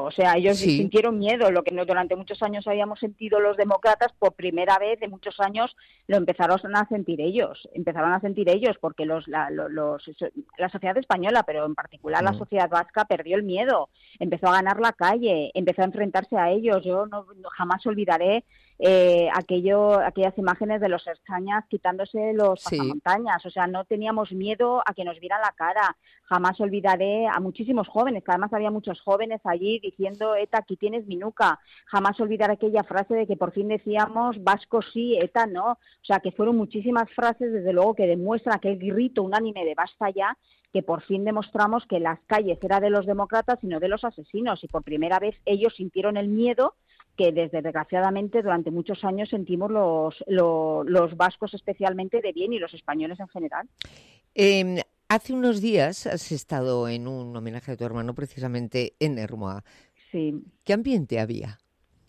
o sea, ellos Sí. sintieron miedo, lo que no, durante muchos años habíamos sentido los demócratas, por primera vez de muchos años lo empezaron a sentir ellos, empezaron a sentir ellos, porque los, la, lo- los, la sociedad española, pero en particular la Mm. sociedad vasca, perdió el miedo, empezó a ganar la calle, empezó a enfrentarse a ellos. Yo no, no- jamás olvidaré eh, aquello, aquellas imágenes de los ertzañas quitándose los Sí. pasamontañas, o sea, no teníamos miedo a que nos vieran la cara. Jamás olvidaré a muchísimos jóvenes, que además había muchos jóvenes allí diciendo, ETA, aquí tienes mi nuca. Jamás olvidaré aquella frase de que por fin decíamos, vasco sí, ETA no. O sea, que fueron muchísimas frases, desde luego, que demuestran aquel grito unánime de basta ya, que por fin demostramos que las calles era de los demócratas y no de los asesinos. Y por primera vez ellos sintieron el miedo que desde, desgraciadamente, durante muchos años sentimos los, los, los vascos especialmente de bien y los españoles en general. Eh, hace unos días has estado en un homenaje a tu hermano precisamente en Hermoa. Sí. ¿Qué ambiente había?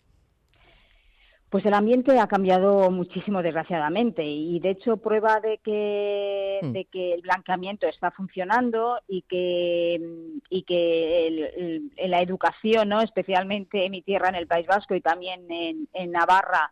Pues el ambiente ha cambiado muchísimo, desgraciadamente, y de hecho prueba de que, Mm. de que el blanqueamiento está funcionando y que, y que el- el- en la educación, ¿no?, especialmente en mi tierra, en el País Vasco y también en, en Navarra,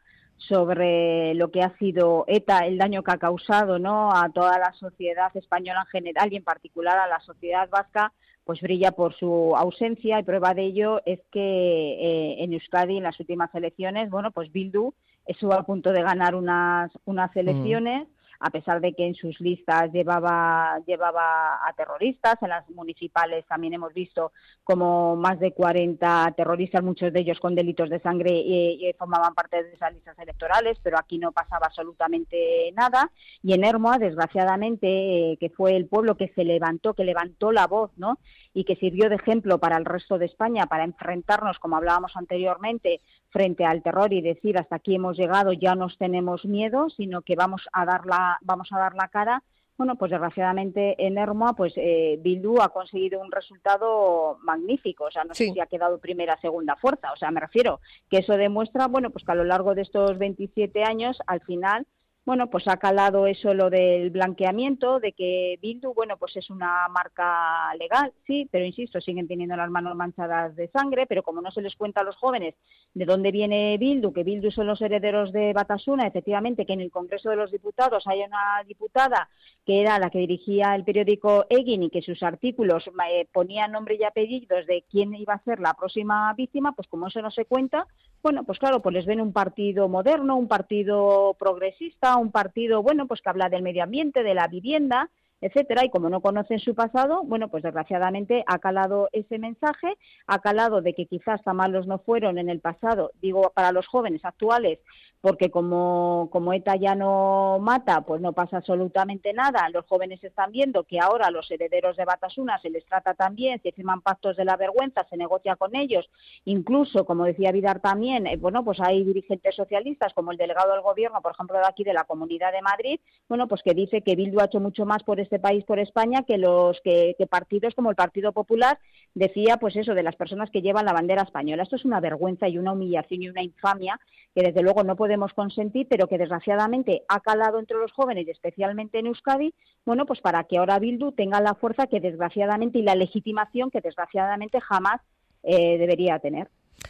sobre lo que ha sido ETA, el daño que ha causado, ¿no?, a toda la sociedad española en general y en particular a la sociedad vasca, pues brilla por su ausencia, y prueba de ello es que eh, en Euskadi, en las últimas elecciones, bueno, pues Bildu estuvo a punto de ganar unas, unas elecciones, a pesar de que en sus listas llevaba, llevaba a terroristas. En las municipales también hemos visto como más de cuarenta terroristas, muchos de ellos con delitos de sangre, y, y formaban parte de esas listas electorales, pero aquí no pasaba absolutamente nada. Y en Hermoa, desgraciadamente, eh, que fue el pueblo que se levantó, que levantó la voz, ¿no?, y que sirvió de ejemplo para el resto de España, para enfrentarnos, como hablábamos anteriormente, frente al terror y decir hasta aquí hemos llegado, ya nos tenemos miedo, sino que vamos a dar la, vamos a dar la cara. Bueno, pues desgraciadamente en Hermoa, pues eh, Bildu ha conseguido un resultado magnífico, o sea, no sé si ha quedado primera, segunda fuerza, o sea, me refiero que eso demuestra, bueno, pues que a lo largo de estos veintisiete años, al final, bueno, pues ha calado eso, lo del blanqueamiento, de que Bildu, bueno, pues es una marca legal, sí, pero insisto, siguen teniendo las manos manchadas de sangre, pero como no se les cuenta a los jóvenes de dónde viene Bildu, que Bildu son los herederos de Batasuna, efectivamente, que en el Congreso de los Diputados hay una diputada que era la que dirigía el periódico Egin y que sus artículos eh, ponían nombre y apellidos de quién iba a ser la próxima víctima, pues como eso no se cuenta, bueno, pues claro, pues les ven un partido moderno, un partido progresista, un partido, bueno, pues que habla del medio ambiente, de la vivienda, etcétera, y como no conocen su pasado, bueno, pues desgraciadamente ha calado ese mensaje, ha calado de que quizás tan malos no fueron en el pasado, digo, para los jóvenes actuales, porque como, como ETA ya no mata, pues no pasa absolutamente nada. Los jóvenes están viendo que ahora a los herederos de Batasuna se les trata tan bien, se firman pactos de la vergüenza, se negocia con ellos, incluso, como decía Vidar también, eh, bueno, pues hay dirigentes socialistas, como el delegado del gobierno, por ejemplo, de aquí de la Comunidad de Madrid, bueno, pues que dice que Bildu ha hecho mucho más por este país, por España, que los que, que partidos como el Partido Popular, decía, pues eso, de las personas que llevan la bandera española. Esto es una vergüenza y una humillación y una infamia que desde luego no podemos consentir, pero que desgraciadamente ha calado entre los jóvenes y especialmente en Euskadi, bueno, pues para que ahora Bildu tenga la fuerza que desgraciadamente y la legitimación que desgraciadamente jamás eh, debería tener.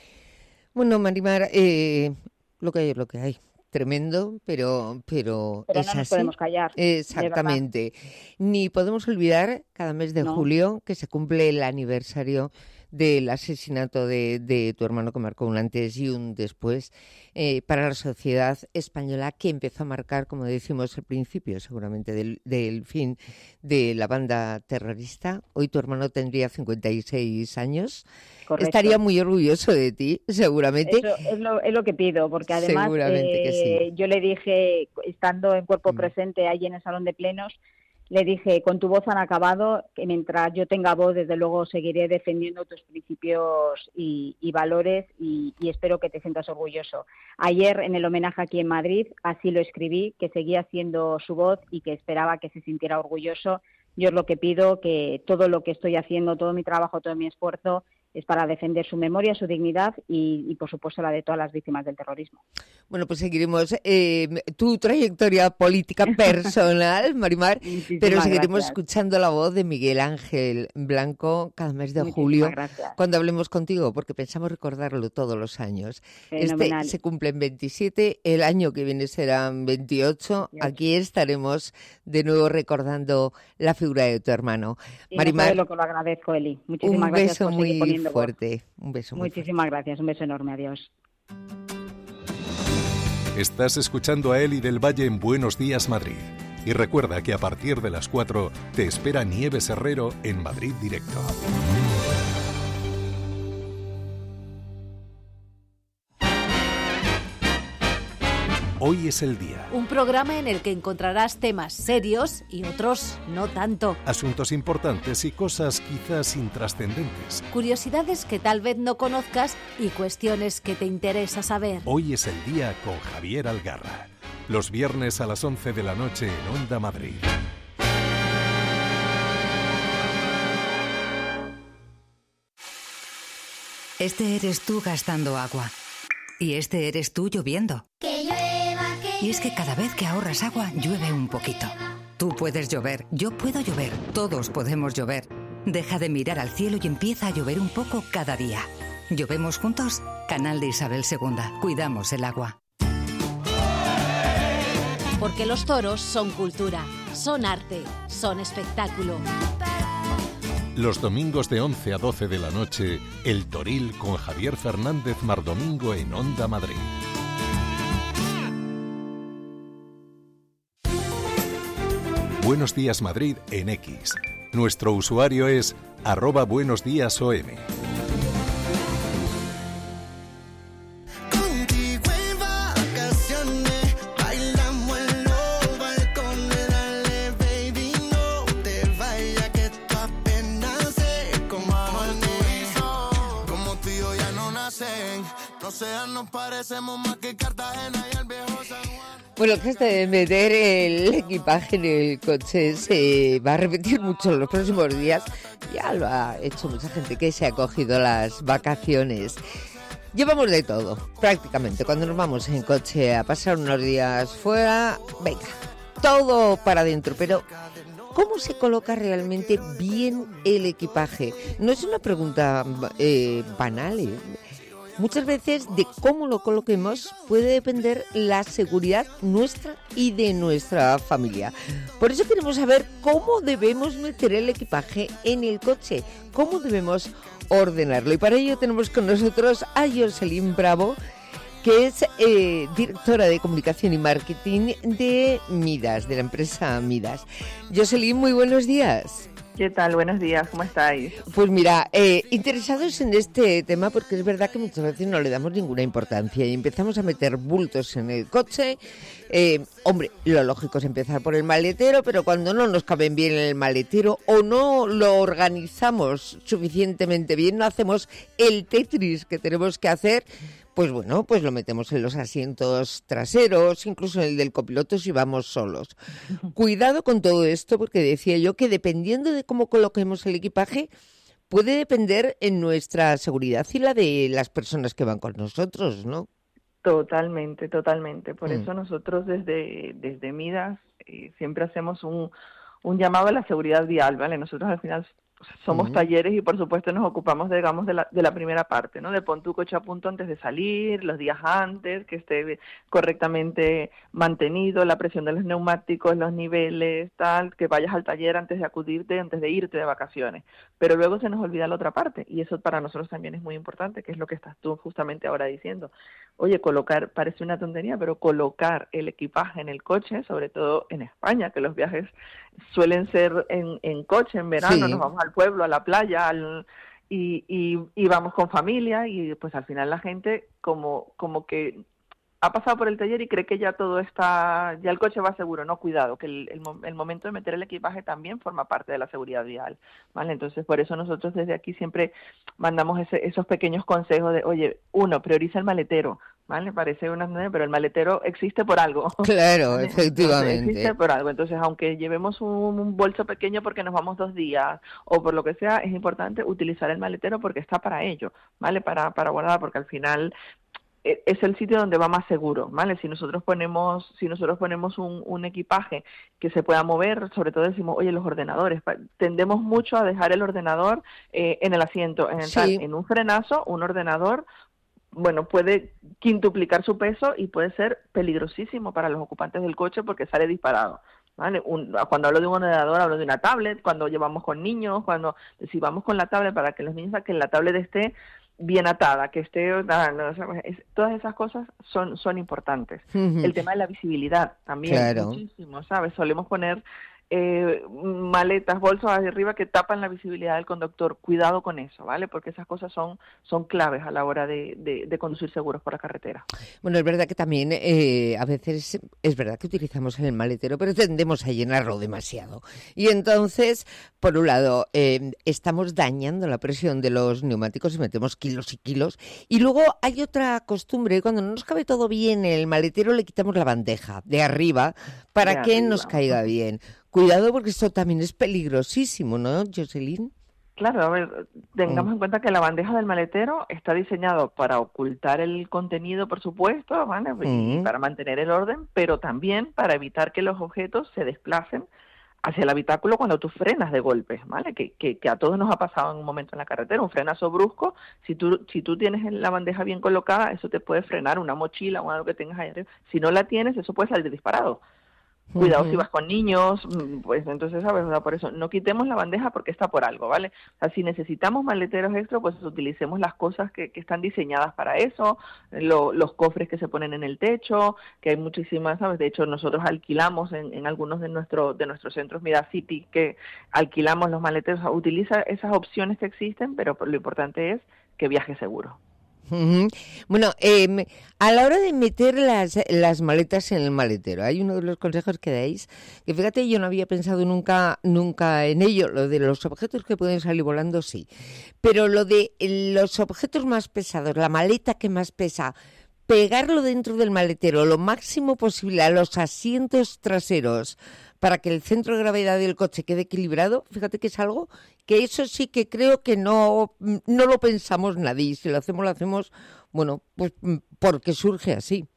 Bueno, Marimar, eh, lo que hay es lo que hay. Tremendo, pero, pero, Pero es no nos así. podemos callar, de Exactamente. Ni podemos olvidar cada mes de No. julio que se cumple el aniversario del asesinato de, de tu hermano, que marcó un antes y un después eh, para la sociedad española, que empezó a marcar, como decimos al principio, seguramente del, del fin de la banda terrorista. Hoy tu hermano tendría cincuenta y seis años. Correcto. Estaría muy orgulloso de ti, seguramente. Eso es lo, es lo que pido, porque además Seguramente que sí. eh, yo le dije, estando en cuerpo presente allí en el salón de plenos, le dije, con tu voz han acabado, que mientras yo tenga voz, desde luego seguiré defendiendo tus principios y, y valores, y, y espero que te sientas orgulloso. Ayer, en el homenaje aquí en Madrid, así lo escribí, que seguía siendo su voz y que esperaba que se sintiera orgulloso. Yo es lo que pido, que todo lo que estoy haciendo, todo mi trabajo, todo mi esfuerzo, es para defender su memoria, su dignidad y, y por supuesto, la de todas las víctimas del terrorismo. Bueno, pues seguiremos eh, tu trayectoria política personal, Marimar, Muchísimas pero seguiremos gracias. escuchando la voz de Miguel Ángel Blanco cada mes de Muchísimas julio, gracias. cuando hablemos contigo, porque pensamos recordarlo todos los años. Fenomenal. Este se cumple en veintisiete, el año que viene serán veintiocho. Aquí estaremos de nuevo recordando la figura de tu hermano. Y no Marimar, sabes lo que lo agradezco, Eli. Muchísimas un gracias beso por seguir muy poniendo voz. fuerte. Un beso muy Muchísimas gracias, un beso enorme, adiós. Estás escuchando a Eli del Valle en Buenos Días Madrid. Y recuerda que a partir de las cuatro te espera Nieves Herrero en Madrid Directo. Hoy es el día. Un programa en el que encontrarás temas serios y otros no tanto. Asuntos importantes y cosas quizás intrascendentes. Curiosidades que tal vez no conozcas y cuestiones que te interesa saber. Hoy es el día con Javier Algarra. Los viernes a las once de la noche en Onda Madrid. Este eres tú gastando agua. Y este eres tú lloviendo. Que llueva, que Y es que cada vez que ahorras agua, llueve un poquito. Tú puedes llover, yo puedo llover, todos podemos llover. Deja de mirar al cielo y empieza a llover un poco cada día. ¿Llovemos juntos? Canal de Isabel segunda. Cuidamos el agua. Porque los toros son cultura, son arte, son espectáculo. Los domingos de once a doce de la noche, El Toril con Javier Fernández Mardomingo en Onda Madrid. Buenos Días Madrid en X. Nuestro usuario es arroba buenos días O M. Contigo en vacaciones, bailamos en los balcones, dale baby, no te vayas que esto apenas se compone. Como tú y yo ya no nacen, no sean, nos parecemos más que Cartagena y el viejo San Juan. Bueno, el gesto de meter el equipaje en el coche se va a repetir mucho en los próximos días. Ya lo ha hecho mucha gente que se ha cogido las vacaciones. Llevamos de todo, prácticamente. Cuando nos vamos en coche a pasar unos días fuera, venga, todo para adentro. Pero, ¿cómo se coloca realmente bien el equipaje? No es una pregunta eh, banal, ¿eh? Muchas veces de cómo lo coloquemos puede depender la seguridad nuestra y de nuestra familia. Por eso queremos saber cómo debemos meter el equipaje en el coche, cómo debemos ordenarlo. Y para ello tenemos con nosotros a Jocelyn Bravo, que es eh, directora de comunicación y marketing de Midas, de la empresa Midas. Jocelyn, muy buenos días. ¿Qué tal? Buenos días, ¿cómo estáis? Pues mira, eh, interesados en este tema porque es verdad que muchas veces no le damos ninguna importancia y empezamos a meter bultos en el coche. Eh, hombre, lo lógico es empezar por el maletero, pero cuando no nos caben bien en el maletero o no lo organizamos suficientemente bien, no hacemos el Tetris que tenemos que hacer, pues bueno, pues lo metemos en los asientos traseros, incluso en el del copiloto si vamos solos. Cuidado con todo esto, porque decía yo que dependiendo de cómo coloquemos el equipaje, puede depender en nuestra seguridad y la de las personas que van con nosotros, ¿no? Totalmente, totalmente. Por Mm. eso nosotros desde, desde Midas eh, siempre hacemos un, un llamado a la seguridad vial, ¿vale? Nosotros al final somos Ujú. talleres y por supuesto nos ocupamos, digamos, de la, de la primera parte, ¿no? De pon tu coche a punto antes de salir, los días antes, que esté correctamente mantenido, la presión de los neumáticos, los niveles, tal, que vayas al taller antes de acudirte, antes de irte de vacaciones. Pero luego se nos olvida la otra parte y eso para nosotros también es muy importante, que es lo que estás tú justamente ahora diciendo. Oye, colocar, parece una tontería, pero colocar el equipaje en el coche, sobre todo en España, que los viajes suelen ser en, en coche, en verano, Sí. nos vamos al pueblo, a la playa, al, y, y, y vamos con familia, y pues al final la gente como, como que ha pasado por el taller y cree que ya todo está, ya el coche va seguro. No, cuidado, que el, el, mo- el momento de meter el equipaje también forma parte de la seguridad vial, ¿vale? Entonces, por eso nosotros desde aquí siempre mandamos ese, esos pequeños consejos de, oye, uno, prioriza el maletero, ¿vale? Parece una tontería, pero el maletero existe por algo. Claro, ¿vale? efectivamente. Existe por algo. Entonces, aunque llevemos un, un bolso pequeño porque nos vamos dos días o por lo que sea, es importante utilizar el maletero porque está para ello, ¿vale? Para, para guardar, porque al final es el sitio donde va más seguro, ¿vale? Si nosotros ponemos, si nosotros ponemos un, un equipaje que se pueda mover, sobre todo decimos, oye, los ordenadores, tendemos mucho a dejar el ordenador eh, en el asiento, en, el, Sí. tal, en un frenazo, un ordenador, bueno, puede quintuplicar su peso y puede ser peligrosísimo para los ocupantes del coche porque sale disparado. ¿Vale? Un, cuando hablo de un ordenador, hablo de una tablet, cuando llevamos con niños, cuando si vamos con la tablet para que los niños, que la tablet esté bien atada, que esté, nada, no, es, todas esas cosas son son importantes. Ujú. El tema de la visibilidad también, Claro. muchísimo, ¿sabes? Solemos poner eh, maletas, bolsos hacia arriba que tapan la visibilidad del conductor. Cuidado con eso, ¿vale? Porque esas cosas son son claves a la hora de, de, de conducir seguros por la carretera. Bueno, es verdad que también eh, a veces es verdad que utilizamos el maletero, pero tendemos a llenarlo demasiado. Y entonces, por un lado, eh, estamos dañando la presión de los neumáticos y metemos kilos y kilos. Y luego hay otra costumbre, cuando no nos cabe todo bien en el maletero, le quitamos la bandeja de arriba para De que arriba. nos caiga bien. Cuidado porque esto también es peligrosísimo, ¿no, Jocelyn? Claro, a ver, tengamos en cuenta que la bandeja del maletero está diseñado para ocultar el contenido, por supuesto, ¿vale? Y Mm. para mantener el orden, pero también para evitar que los objetos se desplacen hacia el habitáculo cuando tú frenas de golpe, ¿vale? Que, que, que a todos nos ha pasado en un momento en la carretera, un frenazo brusco. Si tú, si tú tienes la bandeja bien colocada, eso te puede frenar una mochila o algo que tengas ahí arriba. Si no la tienes, eso puede salir disparado. Cuidado Ujú. si vas con niños, mm, pues entonces, ¿sabes? O sea, por eso, no quitemos la bandeja porque está por algo, ¿vale? O sea, si necesitamos maleteros extra, pues utilicemos las cosas que, que están diseñadas para eso, lo- los cofres que se ponen en el techo, que hay muchísimas, ¿sabes? De hecho, nosotros alquilamos en, en algunos de, nuestro, de nuestros centros Mida City, que alquilamos los maleteros. O sea, utiliza esas opciones que existen, pero lo importante es que viaje seguro. Ujú. Bueno, eh, a la hora de meter las, las maletas en el maletero, hay uno de los consejos que dais, que fíjate, yo no había pensado nunca nunca en ello, lo de los objetos que pueden salir volando, sí, pero lo de los objetos más pesados, la maleta que más pesa, pegarlo dentro del maletero lo máximo posible a los asientos traseros para que el centro de gravedad del coche quede equilibrado, fíjate que es algo que eso sí que creo que no, no lo pensamos nadie, y si lo hacemos, lo hacemos, bueno, pues porque surge así.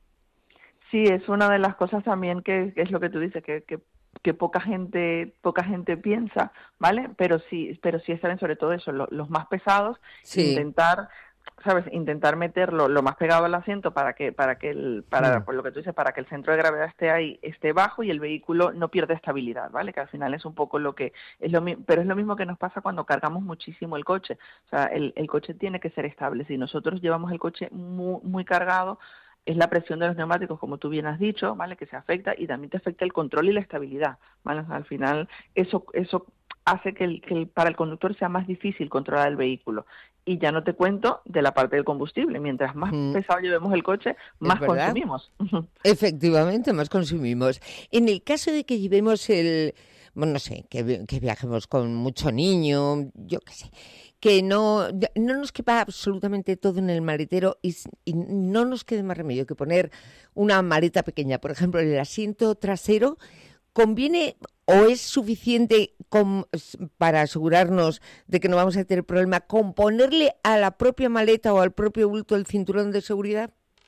Sí, es una de las cosas también que, que es lo que tú dices, que, que, que poca gente poca gente piensa, ¿vale? Pero sí, pero sí estar en sobre todo eso, lo- los más pesados, Sí. intentar, ¿sabes? Intentar meterlo lo más pegado al asiento para que para que el para Mm. por lo que tú dices, para que el centro de gravedad esté ahí, esté bajo y el vehículo no pierda estabilidad, ¿vale? Que al final es un poco lo que es lo mi- pero es lo mismo que nos pasa cuando cargamos muchísimo el coche. O sea, el, el coche tiene que ser estable. Si nosotros llevamos el coche muy muy cargado, es la presión de los neumáticos, como tú bien has dicho, ¿vale? Que se afecta y también te afecta el control y la estabilidad, ¿vale? O sea, al final eso eso hace que, el, que el- para el conductor sea más difícil controlar el vehículo. Y ya no te cuento de la parte del combustible. Mientras más Mm. pesado llevemos el coche, más verdad? consumimos. Efectivamente, más consumimos. En el caso de que llevemos el, bueno, no sé, que, vi- que viajemos con mucho niño, yo qué sé, que no, no nos quepa absolutamente todo en el maletero y, s- y no nos quede más remedio que poner una maleta pequeña, por ejemplo, en el asiento trasero, ¿conviene o es suficiente con- para asegurarnos de que no vamos a tener problema con ponerle a la propia maleta o al propio bulto el cinturón de seguridad?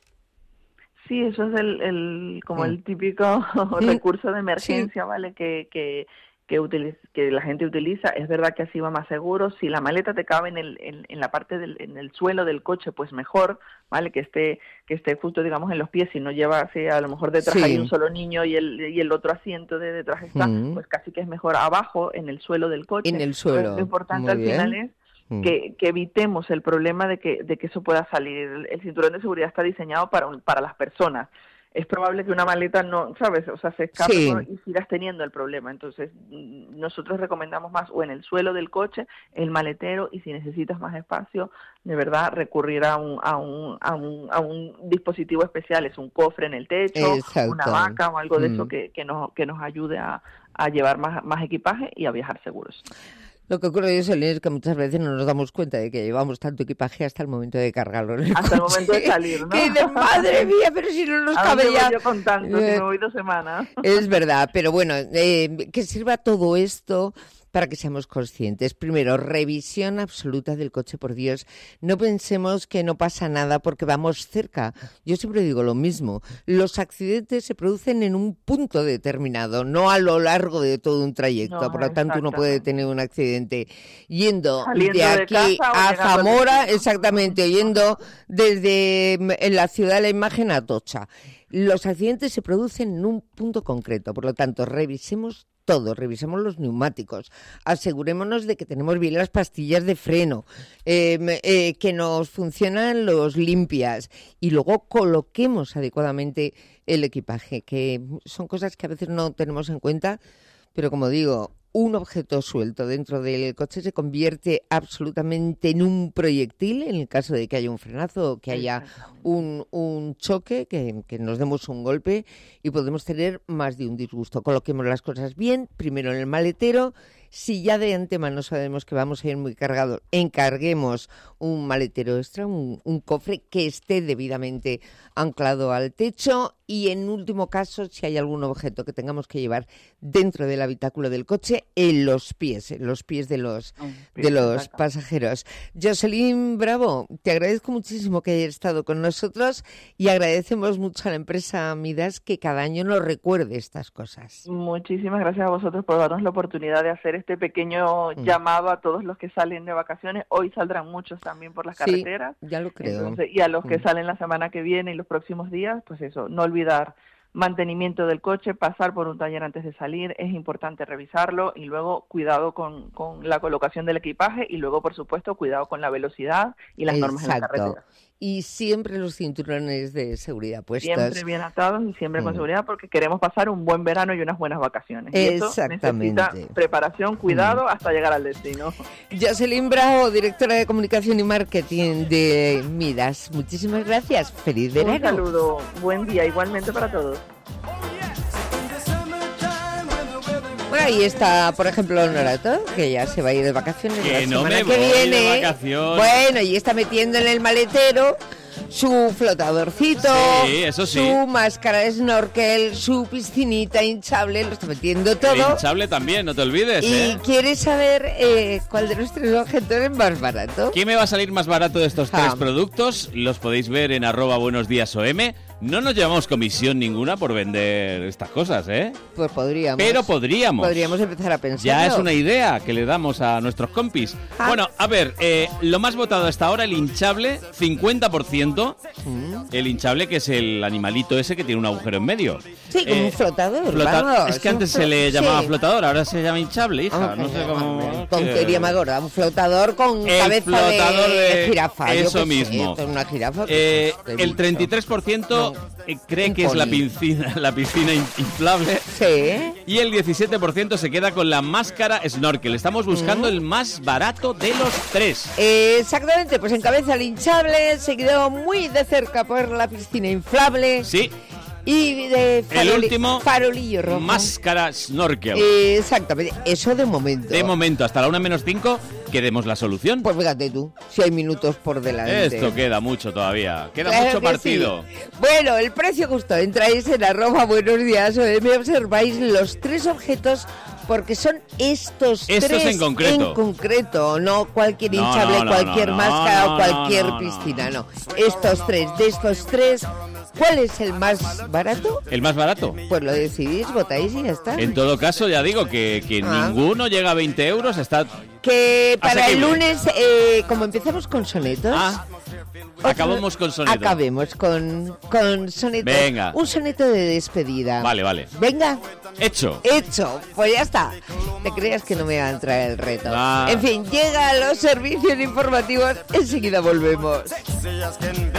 Sí, eso es el, el como Mm. el típico Mm. recurso de emergencia, ¿vale? Que, que, que, utiliz- que la gente utiliza. Es verdad que así va más seguro. Si la maleta te cabe en, el, en, en la parte del en el suelo del coche, pues mejor, ¿vale? Que esté que esté justo, digamos, en los pies. Si no lleva así, a lo mejor detrás Sí. hay un solo niño y el, y el otro asiento de detrás está, Mm. pues casi que es mejor abajo, en el suelo del coche. En el Pues suelo. lo importante Muy al bien. final es Mm. que, que evitemos el problema de que, de que eso pueda salir. El, el cinturón de seguridad está diseñado para, un- para las personas. Es probable que una maleta no, ¿sabes? O sea, se escape Sí. ¿no? y sigas teniendo el problema. Entonces, mm, nosotros recomendamos más o en el suelo del coche, el maletero, y si necesitas más espacio, de verdad, recurrir a un, a un, a un, a un dispositivo especial. Es un cofre en el techo, Exacto. una vaca o algo de eso Mm. que, que, nos, que nos ayude a, a llevar más, más equipaje y a viajar seguros. Lo que ocurre, Jocelyn, es que muchas veces no nos damos cuenta de que llevamos tanto equipaje hasta el momento de cargarlo en el Hasta coche. el momento de salir, ¿no? Que dices, madre mía, pero si no nos ¿A cabe dónde ya. voy yo con tanto, si Eh, me voy dos semanas? Es verdad, pero bueno, eh, que sirva todo esto para que seamos conscientes. Primero, revisión absoluta del coche, por Dios. No pensemos que no pasa nada porque vamos cerca. Yo siempre digo lo mismo. Los accidentes se producen en un punto determinado, no a lo largo de todo un trayecto. No, por lo tanto, uno puede tener un accidente yendo Saliendo de de aquí casa o a llegando al Zamora, destino. exactamente, yendo desde en la ciudad de la imagen a Atocha. Los accidentes se producen en un punto concreto, por lo tanto, revisemos todo, revisemos los neumáticos, asegurémonos de que tenemos bien las pastillas de freno, eh, eh, que nos funcionan los limpias y luego coloquemos adecuadamente el equipaje, que son cosas que a veces no tenemos en cuenta, pero como digo, un objeto suelto dentro del coche se convierte absolutamente en un proyectil en el caso de que haya un frenazo o que haya un, un choque, que, que nos demos un golpe y podemos tener más de un disgusto. Coloquemos las cosas bien, primero en el maletero. Si ya de antemano sabemos que vamos a ir muy cargados, encarguemos un maletero extra, un, un cofre que esté debidamente anclado al techo y en último caso, si hay algún objeto que tengamos que llevar dentro del habitáculo del coche, en los pies, en los pies de los, de los pasajeros. Jocelyn Bravo, te agradezco muchísimo que hayas estado con nosotros y agradecemos mucho a la empresa Midas que cada año nos recuerde estas cosas. Muchísimas gracias a vosotros por darnos la oportunidad de hacer este pequeño Mm. llamado a todos los que salen de vacaciones. Hoy saldrán muchos también por las Sí, carreteras. ya lo creo. Entonces, y a los que Mm. salen la semana que viene y los próximos días, pues eso, no olvidar mantenimiento del coche, pasar por un taller antes de salir, es importante revisarlo y luego cuidado con, con la colocación del equipaje y luego, por supuesto, cuidado con la velocidad y las normas de la Exacto. carretera. Y siempre los cinturones de seguridad puestos. Siempre bien atados y siempre con Mm. seguridad porque queremos pasar un buen verano y unas buenas vacaciones. Y eso Exactamente. necesita preparación, cuidado hasta llegar al destino. Jocelyn Bravo, directora de Comunicación y Marketing de Midas. Muchísimas gracias. Feliz verano. Un saludo, buen día igualmente para todos. Bueno, ahí está, por ejemplo, Norato, que ya se va a ir de vacaciones Que la no semana me que voy de viene. vacaciones. Bueno, y está metiendo en el maletero su flotadorcito, Sí, eso sí. su máscara de snorkel, su piscinita hinchable, lo está metiendo El todo. hinchable también, no te olvides, Y ¿eh? quieres saber eh, cuál de los tres objetos es más barato. ¿Qué me va a salir más barato de estos tres Ah. productos? Los podéis ver en arroba buenos días O M. No nos llevamos comisión ninguna por vender estas cosas, ¿eh? Pues podríamos. Pero podríamos. Podríamos empezar a pensar. Ya es una idea que le damos a nuestros compis. Ah. Bueno, a ver, eh, lo más votado hasta ahora, el hinchable, cincuenta por ciento. Mm. El hinchable, que es el animalito ese que tiene un agujero en medio. Sí, como Eh, un flotador. Flota- vamos, es que un antes flo- se le llamaba sí. flotador, ahora se llama hinchable, hija. Ah, no sé cómo... Tontería más gorda, un flotador con El cabeza flotador de, de- jirafa. yo eso qué sé, mismo. una jirafa. Eh, que- el treinta y tres por ciento eh, cree un que es la pony. piscina, la piscina in- inflable. Sí. Y el diecisiete por ciento se queda con la máscara snorkel. Estamos buscando Mm. el más barato de los tres. Eh, exactamente, pues encabeza el hinchable, seguido muy de cerca por la piscina inflable. Sí. Y de El faroli- último, farolillo rojo. máscara snorkel. Eh, exactamente, eso de momento. De momento, hasta la una menos cinco, que demos la solución. Pues fíjate tú, si hay minutos por delante. Esto queda mucho todavía. Queda Claro mucho que partido. sí. Bueno, el precio justo. Entráis en arroba buenos días o me observáis los tres objetos porque son estos, Estos tres en concreto. en concreto, no cualquier No, hinchable, no, no, cualquier no, máscara no, o cualquier no, no, piscina, no. Estos tres, de estos tres, ¿cuál es el más barato? El más barato. Pues lo decidís, votáis y ya está. En todo caso, ya digo que, que Ah. ninguno llega a veinte euros. Está Que para el asequible. lunes, eh, como empezamos con sonetos... Ah, acabamos con soneto. Acabemos con, con soneto. Venga. Un soneto de despedida. Vale, vale. Venga. Hecho. Hecho. Pues ya está. Te creas que no me va a entrar el reto. Ah. En fin, llega a los servicios informativos. Enseguida volvemos. Sexy as can be.